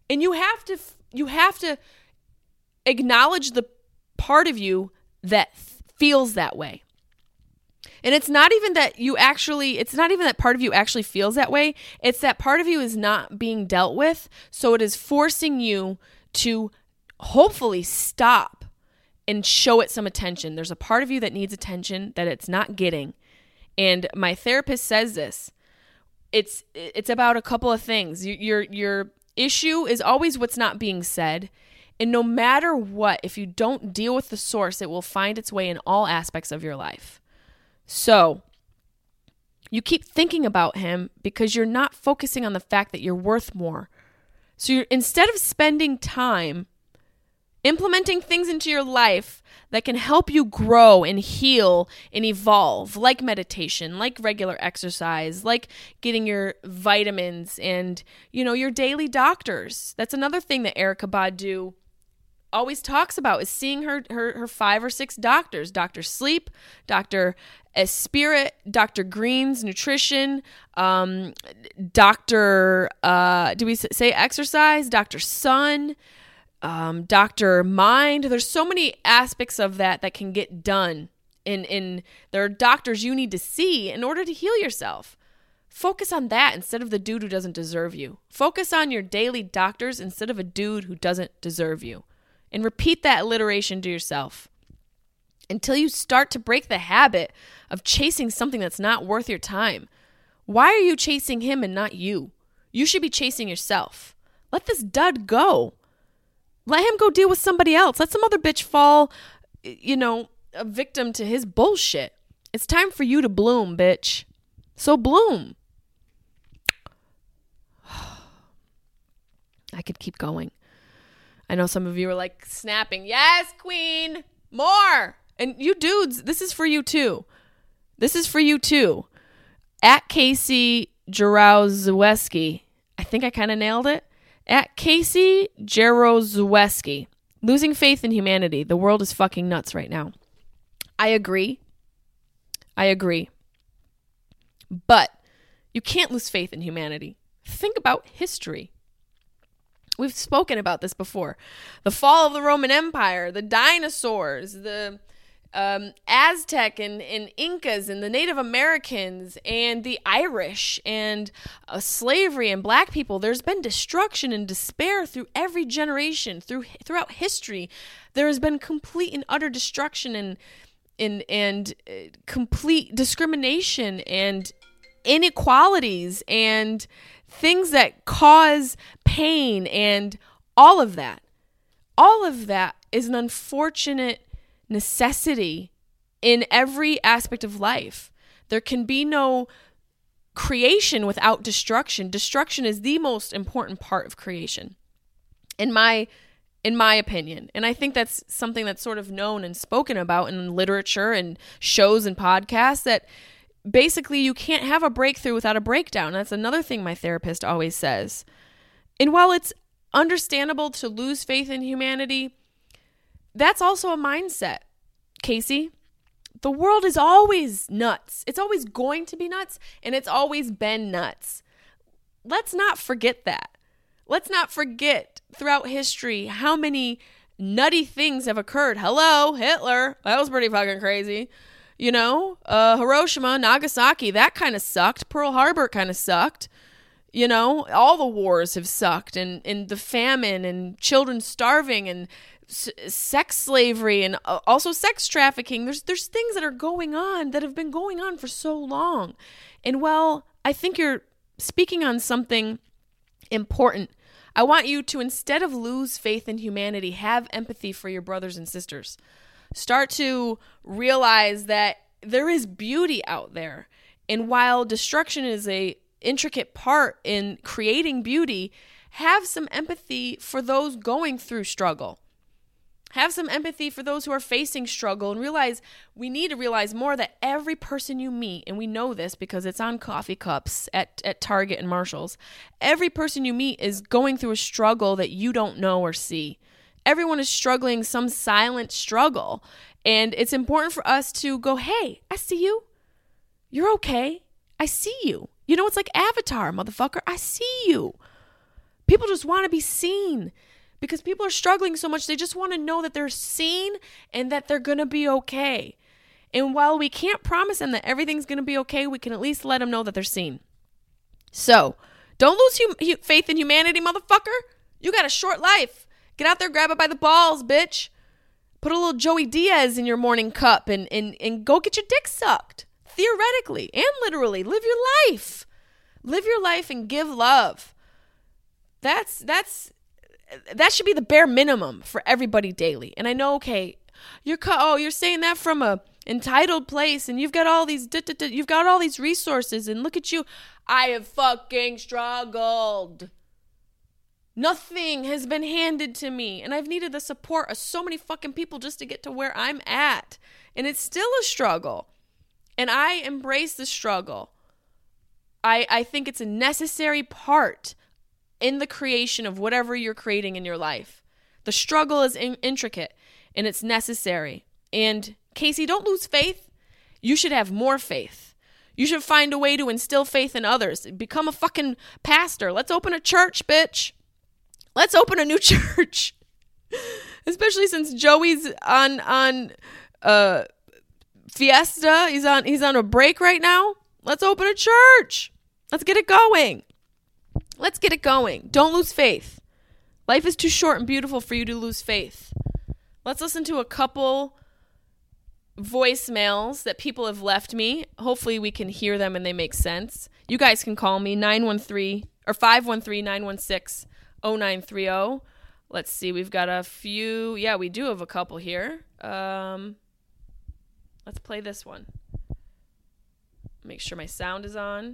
And you have to acknowledge the part of you that feels that way. And it's not even that part of you actually feels that way. It's that part of you is not being dealt with. So it is forcing you to hopefully stop and show it some attention. There's a part of you that needs attention that it's not getting. And my therapist says this. It's about a couple of things. Your issue is always what's not being said. And no matter what, if you don't deal with the source, it will find its way in all aspects of your life. So you keep thinking about him because you're not focusing on the fact that you're worth more. So instead of spending time implementing things into your life that can help you grow and heal and evolve, like meditation, like regular exercise, like getting your vitamins and, your daily doctors. That's another thing that Erykah Badu always talks about, is seeing her 5 or 6 doctors. Dr. Sleep, Dr. Spirit, Dr. Green's Nutrition, Dr. Do we say exercise? Dr. Sun, Dr. Mind. There's so many aspects of that can get done. And there are doctors you need to see in order to heal yourself. Focus on that instead of the dude who doesn't deserve you. Focus on your daily doctors instead of a dude who doesn't deserve you. And repeat that alliteration to yourself until you start to break the habit of chasing something that's not worth your time. Why are you chasing him and not you? You should be chasing yourself. Let this dud go. Let him go deal with somebody else. Let some other bitch fall, a victim to his bullshit. It's time for you to bloom, bitch. So bloom. I could keep going. I know some of you are like snapping. Yes, queen, more. And you dudes, this is for you too. This is for you too. At Casey Jarozweski. I think I kind of nailed it. At Casey Jarozweski. Losing faith in humanity. The world is fucking nuts right now. I agree. But you can't lose faith in humanity. Think about history. We've spoken about this before. The fall of the Roman Empire, the dinosaurs, the Aztec and Incas and the Native Americans and the Irish and slavery and black people. There's been destruction and despair through every generation, throughout history. There has been complete and utter destruction and complete discrimination and inequalities and things that cause pain and all of that. All of that is an unfortunate necessity in every aspect of life. There can be no creation without destruction. Destruction is the most important part of creation, in my opinion. And I think that's something that's sort of known and spoken about in literature and shows and podcasts, that basically you can't have a breakthrough without a breakdown. That's another thing my therapist always says. And while it's understandable to lose faith in humanity, that's also a mindset, Casey. The world is always nuts. It's always going to be nuts, and it's always been nuts. Let's not forget that. Let's not forget throughout history how many nutty things have occurred. Hello, Hitler. That was pretty fucking crazy. Hiroshima, Nagasaki, that kind of sucked. Pearl Harbor kind of sucked. All the wars have sucked, and the famine and children starving and sex slavery and also sex trafficking. There's things that are going on that have been going on for so long. And I think you're speaking on something important. I want you to, instead of lose faith in humanity, have empathy for your brothers and sisters. Start to realize that there is beauty out there. And while destruction is a intricate part in creating beauty, have some empathy for those going through struggle. Have some empathy for those who are facing struggle, and we need to realize more that every person you meet, and we know this because it's on coffee cups at Target and Marshall's, every person you meet is going through a struggle that you don't know or see. Everyone is struggling some silent struggle. And it's important for us to go, hey, I see you. You're okay. I see you. It's like Avatar, motherfucker. I see you. People just want to be seen because people are struggling so much. They just want to know that they're seen and that they're going to be okay. And while we can't promise them that everything's going to be okay, we can at least let them know that they're seen. So don't lose faith in humanity, motherfucker. You got a short life. Get out there, grab it by the balls, bitch. Put a little Joey Diaz in your morning cup and go get your dick sucked. Theoretically and literally, live your life. Live your life and give love. That should be the bare minimum for everybody daily. And I know, okay, you're saying that from a entitled place, and you've got all these resources, and look at you. I have fucking struggled. Nothing has been handed to me, and I've needed the support of so many fucking people just to get to where I'm at. And it's still a struggle. And I embrace the struggle. I think it's a necessary part in the creation of whatever you're creating in your life. The struggle is intricate, and it's necessary. And Casey, don't lose faith. You should have more faith. You should find a way to instill faith in others. Become a fucking pastor. Let's open a church, bitch. Let's open a new church. Especially since Joey's on Fiesta. He's on a break right now. Let's open a church. Let's get it going. Let's get it going. Don't lose faith. Life is too short and beautiful for you to lose faith. Let's listen to a couple voicemails that people have left me. Hopefully we can hear them and they make sense. You guys can call me 513-916-0930. Let's see. We've got a few. Yeah, we do have a couple here. Let's play this one. Make sure my sound is on.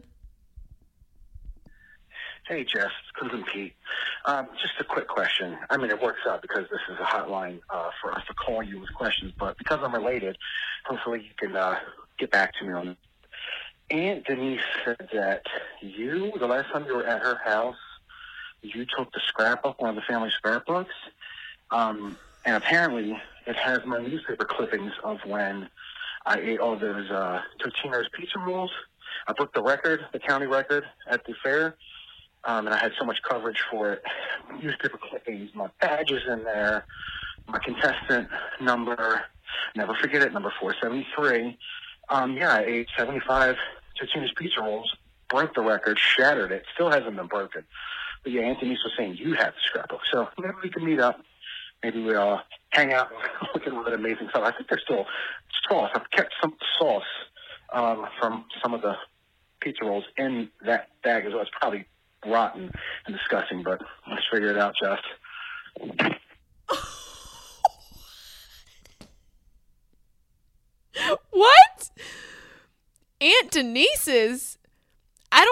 Hey, Jess, it's Cousin Pete. Just a quick question. I mean, it works out because this is a hotline for us to call you with questions, but because I'm related, hopefully you can get back to me on it. Aunt Denise said that the last time you were at her house, you took the scrapbook, one of the family scrapbooks, and apparently it has my newspaper clippings of when I ate all those Totino's pizza rolls. I booked the county record at the fair. And I had so much coverage for it. Newspaper clippings, my badges in there, my contestant number, never forget it, number 473. I ate 75 Totino's pizza rolls, broke the record, shattered it, still hasn't been broken. But yeah, Aunt Denise was saying you have the scrapbook. So maybe we can meet up. Maybe we'll hang out and look at all that amazing stuff. I think there's still sauce. I've kept some sauce from some of the pizza rolls in that bag as well. It's probably rotten and disgusting, but let's figure it out, Jess. What? Aunt Denise's? I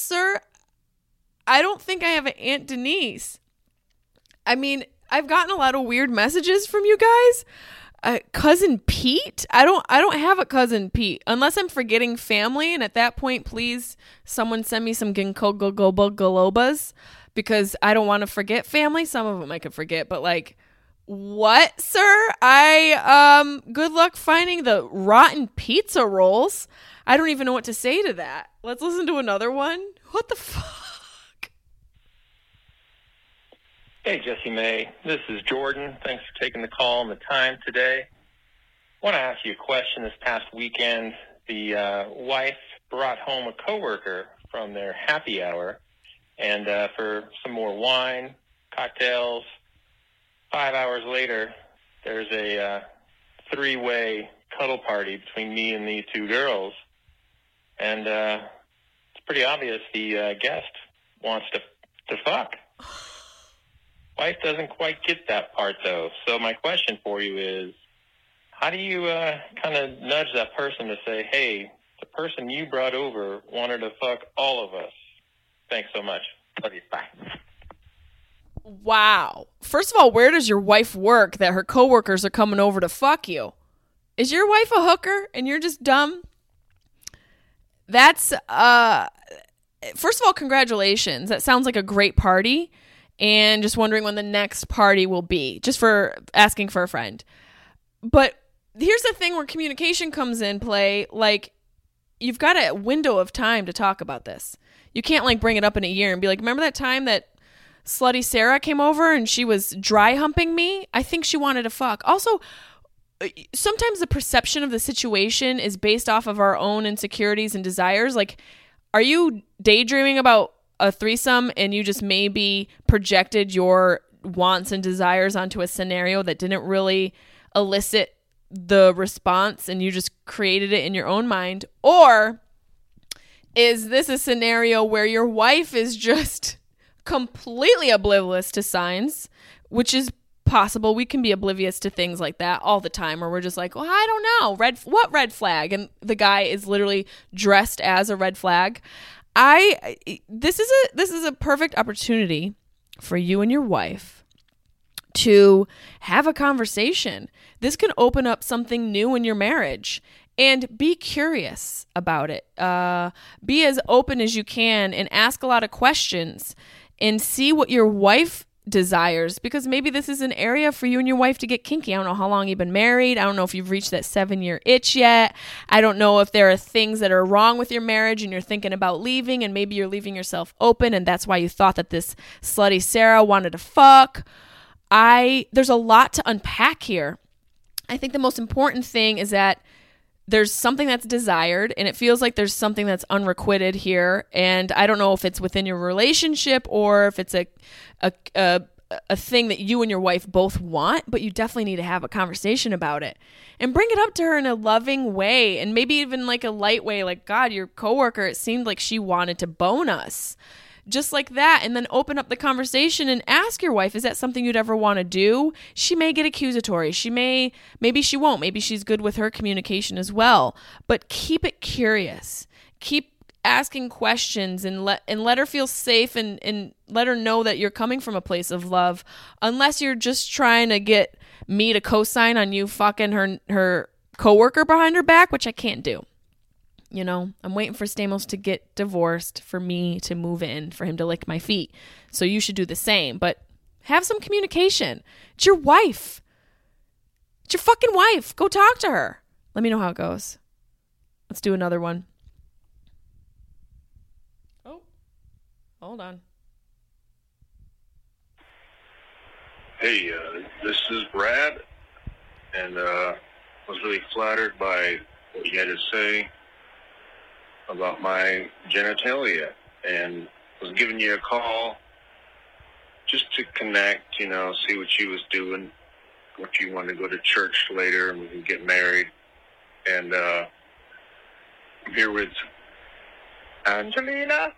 don't think I have an Aunt Denise. I mean, I've gotten a lot of weird messages from you guys. Cousin Pete? I don't have a Cousin Pete unless I'm forgetting family, and at that point, please someone send me some ginkgo bilobas because I don't want to forget family. Some of them I could forget, but like, what, sir? Good luck finding the rotten pizza rolls. I don't even know what to say to that. Let's listen to another one. What the fuck? Hey, Jessie May. This is Jordan. Thanks for taking the call and the time today. I want to ask you a question. This past weekend, the wife brought home a coworker from their happy hour, and for some more wine, cocktails. 5 hours later, there's a three-way cuddle party between me and these two girls, and it's pretty obvious the guest wants to fuck. Wife doesn't quite get that part, though. So my question for you is, how do you kind of nudge that person to say, hey, the person you brought over wanted to fuck all of us? Thanks so much. Love you. Bye. Wow. First of all, where does your wife work that her coworkers are coming over to fuck you? Is your wife a hooker and you're just dumb? That's, first of all, congratulations. That sounds like a great party. And just wondering when the next party will be, just for asking for a friend. But here's the thing where communication comes in play. Like, you've got a window of time to talk about this. You can't, like, bring it up in a year and be like, remember that time that Slutty Sarah came over and she was dry humping me, I think she wanted to fuck. Also, sometimes the perception of the situation is based off of our own insecurities and desires. Like, are you daydreaming about a threesome and you just maybe projected your wants and desires onto a scenario that didn't really elicit the response and you just created it in your own mind? Or is this a scenario where your wife is just completely oblivious to signs, which is possible? We can be oblivious to things like that all the time, where we're just like, well, I don't know, what red flag? And the guy is literally dressed as a red flag. This is a perfect opportunity for you and your wife to have a conversation. This can open up something new in your marriage, and be curious about it. Be as open as you can and ask a lot of questions and see what your wife desires, because maybe this is an area for you and your wife to get kinky. I don't know how long you've been married. I don't know if you've reached that 7-year itch yet. I don't know if there are things that are wrong with your marriage and you're thinking about leaving, and maybe you're leaving yourself open and that's why you thought that this Slutty Sarah wanted to fuck. There's a lot to unpack here. I think the most important thing is that there's something that's desired, and it feels like there's something that's unrequited here. And I don't know if it's within your relationship or if it's a thing that you and your wife both want, but you definitely need to have a conversation about it and bring it up to her in a loving way, and maybe even like a light way, like, God, your coworker, it seemed like she wanted to bone us. Just like that, and then open up the conversation and ask your wife, is that something you'd ever want to do? She may get accusatory. Maybe she won't. Maybe she's good with her communication as well. But keep it curious. Keep asking questions and let her feel safe, and let her know that you're coming from a place of love, unless you're just trying to get me to co-sign on you fucking her coworker behind her back, which I can't do. You know, I'm waiting for Stamos to get divorced for me to move in, for him to lick my feet. So you should do the same, but have some communication. It's your wife. It's your fucking wife. Go talk to her. Let me know how it goes. Let's do another one. Oh, hold on. Hey, this is Brad, and was really flattered by what you had to say about my genitalia, and was giving you a call just to connect, see what you was doing, if you wanted to go to church later and we can get married. And I'm here with Angelina,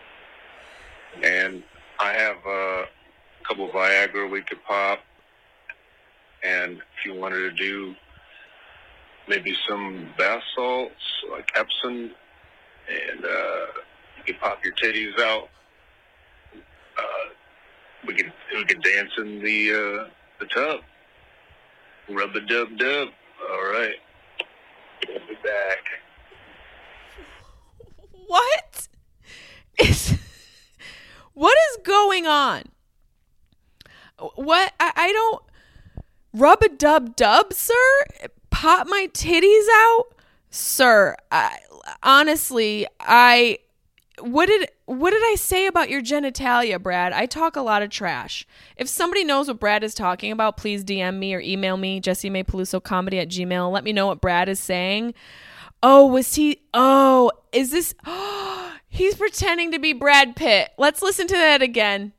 and I have a couple of Viagra we could pop, and if you wanted to do maybe some bath salts like Epsom, and you could pop your titties out. We could dance in the tub. Rub a dub dub. All right. We'll be back. What is going on? What? I don't. Rub a dub dub, sir? Pop my titties out? Sir, honestly, what did I say about your genitalia, Brad? I talk a lot of trash. If somebody knows what Brad is talking about, please DM me or email me, jessiemaypelusocomedy@gmail. Let me know what Brad is saying. Is this... he's pretending to be Brad Pitt. Let's listen to that again.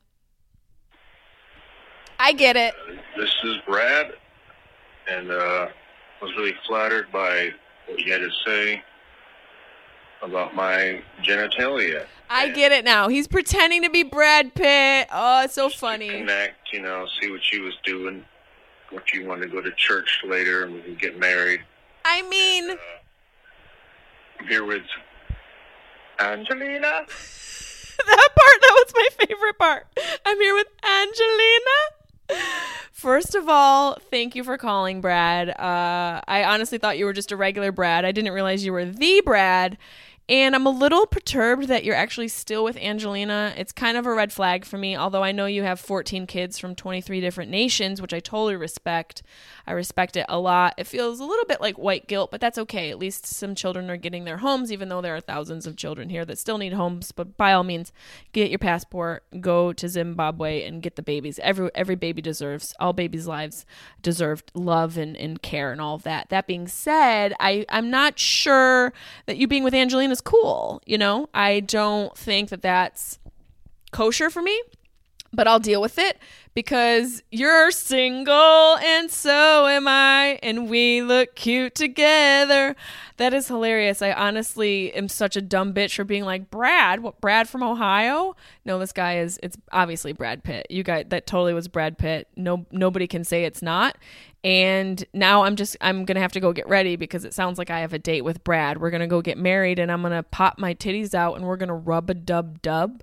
I get it. This is Brad, and was really flattered by what you had to say about my genitalia. I get it now. He's pretending to be Brad Pitt. Oh, it's so funny. Connect, see what you was doing, if you wanted to go to church later and we can get married. I mean... I'm here with Angelina. That was my favorite part. I'm here with Angelina. First of all, thank you for calling, Brad. I honestly thought you were just a regular Brad. I didn't realize you were the Brad. And I'm a little perturbed that you're actually still with Angelina. It's kind of a red flag for me, although I know you have 14 kids from 23 different nations, which I totally respect. I respect it a lot. It feels a little bit like white guilt, but that's okay. At least some children are getting their homes, even though there are thousands of children here that still need homes. But by all means, get your passport, go to Zimbabwe, and get the babies. Every baby deserves, all babies' lives deserve love and care and all of that. That being said, I'm not sure that you being with Angelina is cool. You know, I don't think that that's kosher for me, but I'll deal with it because you're single and so am I, and we look cute together. That is hilarious. I honestly am such a dumb bitch for being like, Brad? What, Brad from Ohio? No, this guy it's obviously Brad Pitt. You guys, that totally was Brad Pitt. No, nobody can say it's not. And now I'm going to have to go get ready because it sounds like I have a date with Brad. We're going to go get married and I'm going to pop my titties out and we're going to rub a dub.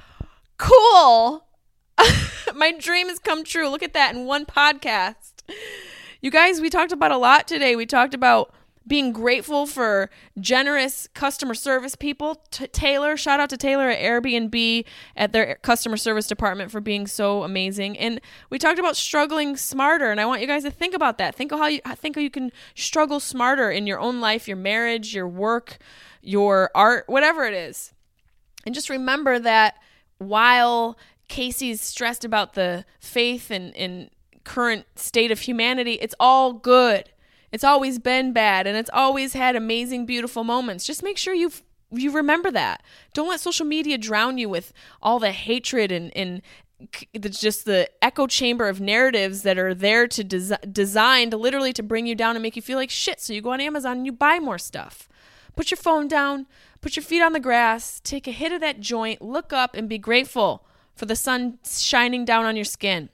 Cool. My dream has come true. Look at that in one podcast. You guys, we talked about a lot today. We talked about being grateful for generous customer service people. Taylor, shout out to Taylor at Airbnb at their customer service department for being so amazing. And we talked about struggling smarter, and I want you guys to think about that. Think of how you can struggle smarter in your own life, your marriage, your work, your art, whatever it is. And just remember that while Casey's stressed about the faith and current state of humanity, it's all good. It's always been bad, and it's always had amazing, beautiful moments. Just make sure you remember that. Don't let social media drown you with all the hatred and just the echo chamber of narratives that are there to designed literally to bring you down and make you feel like shit. So you go on Amazon and you buy more stuff. Put your phone down, put your feet on the grass, take a hit of that joint, look up, and be grateful for the sun shining down on your skin.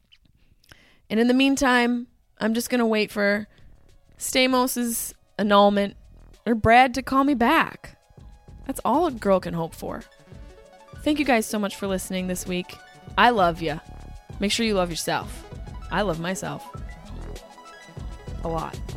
And in the meantime, I'm just going to wait for Stamos' annulment or Brad to call me back. That's all a girl can hope for. Thank you guys so much for listening this week. I love you. Make sure you love yourself. I love myself a lot.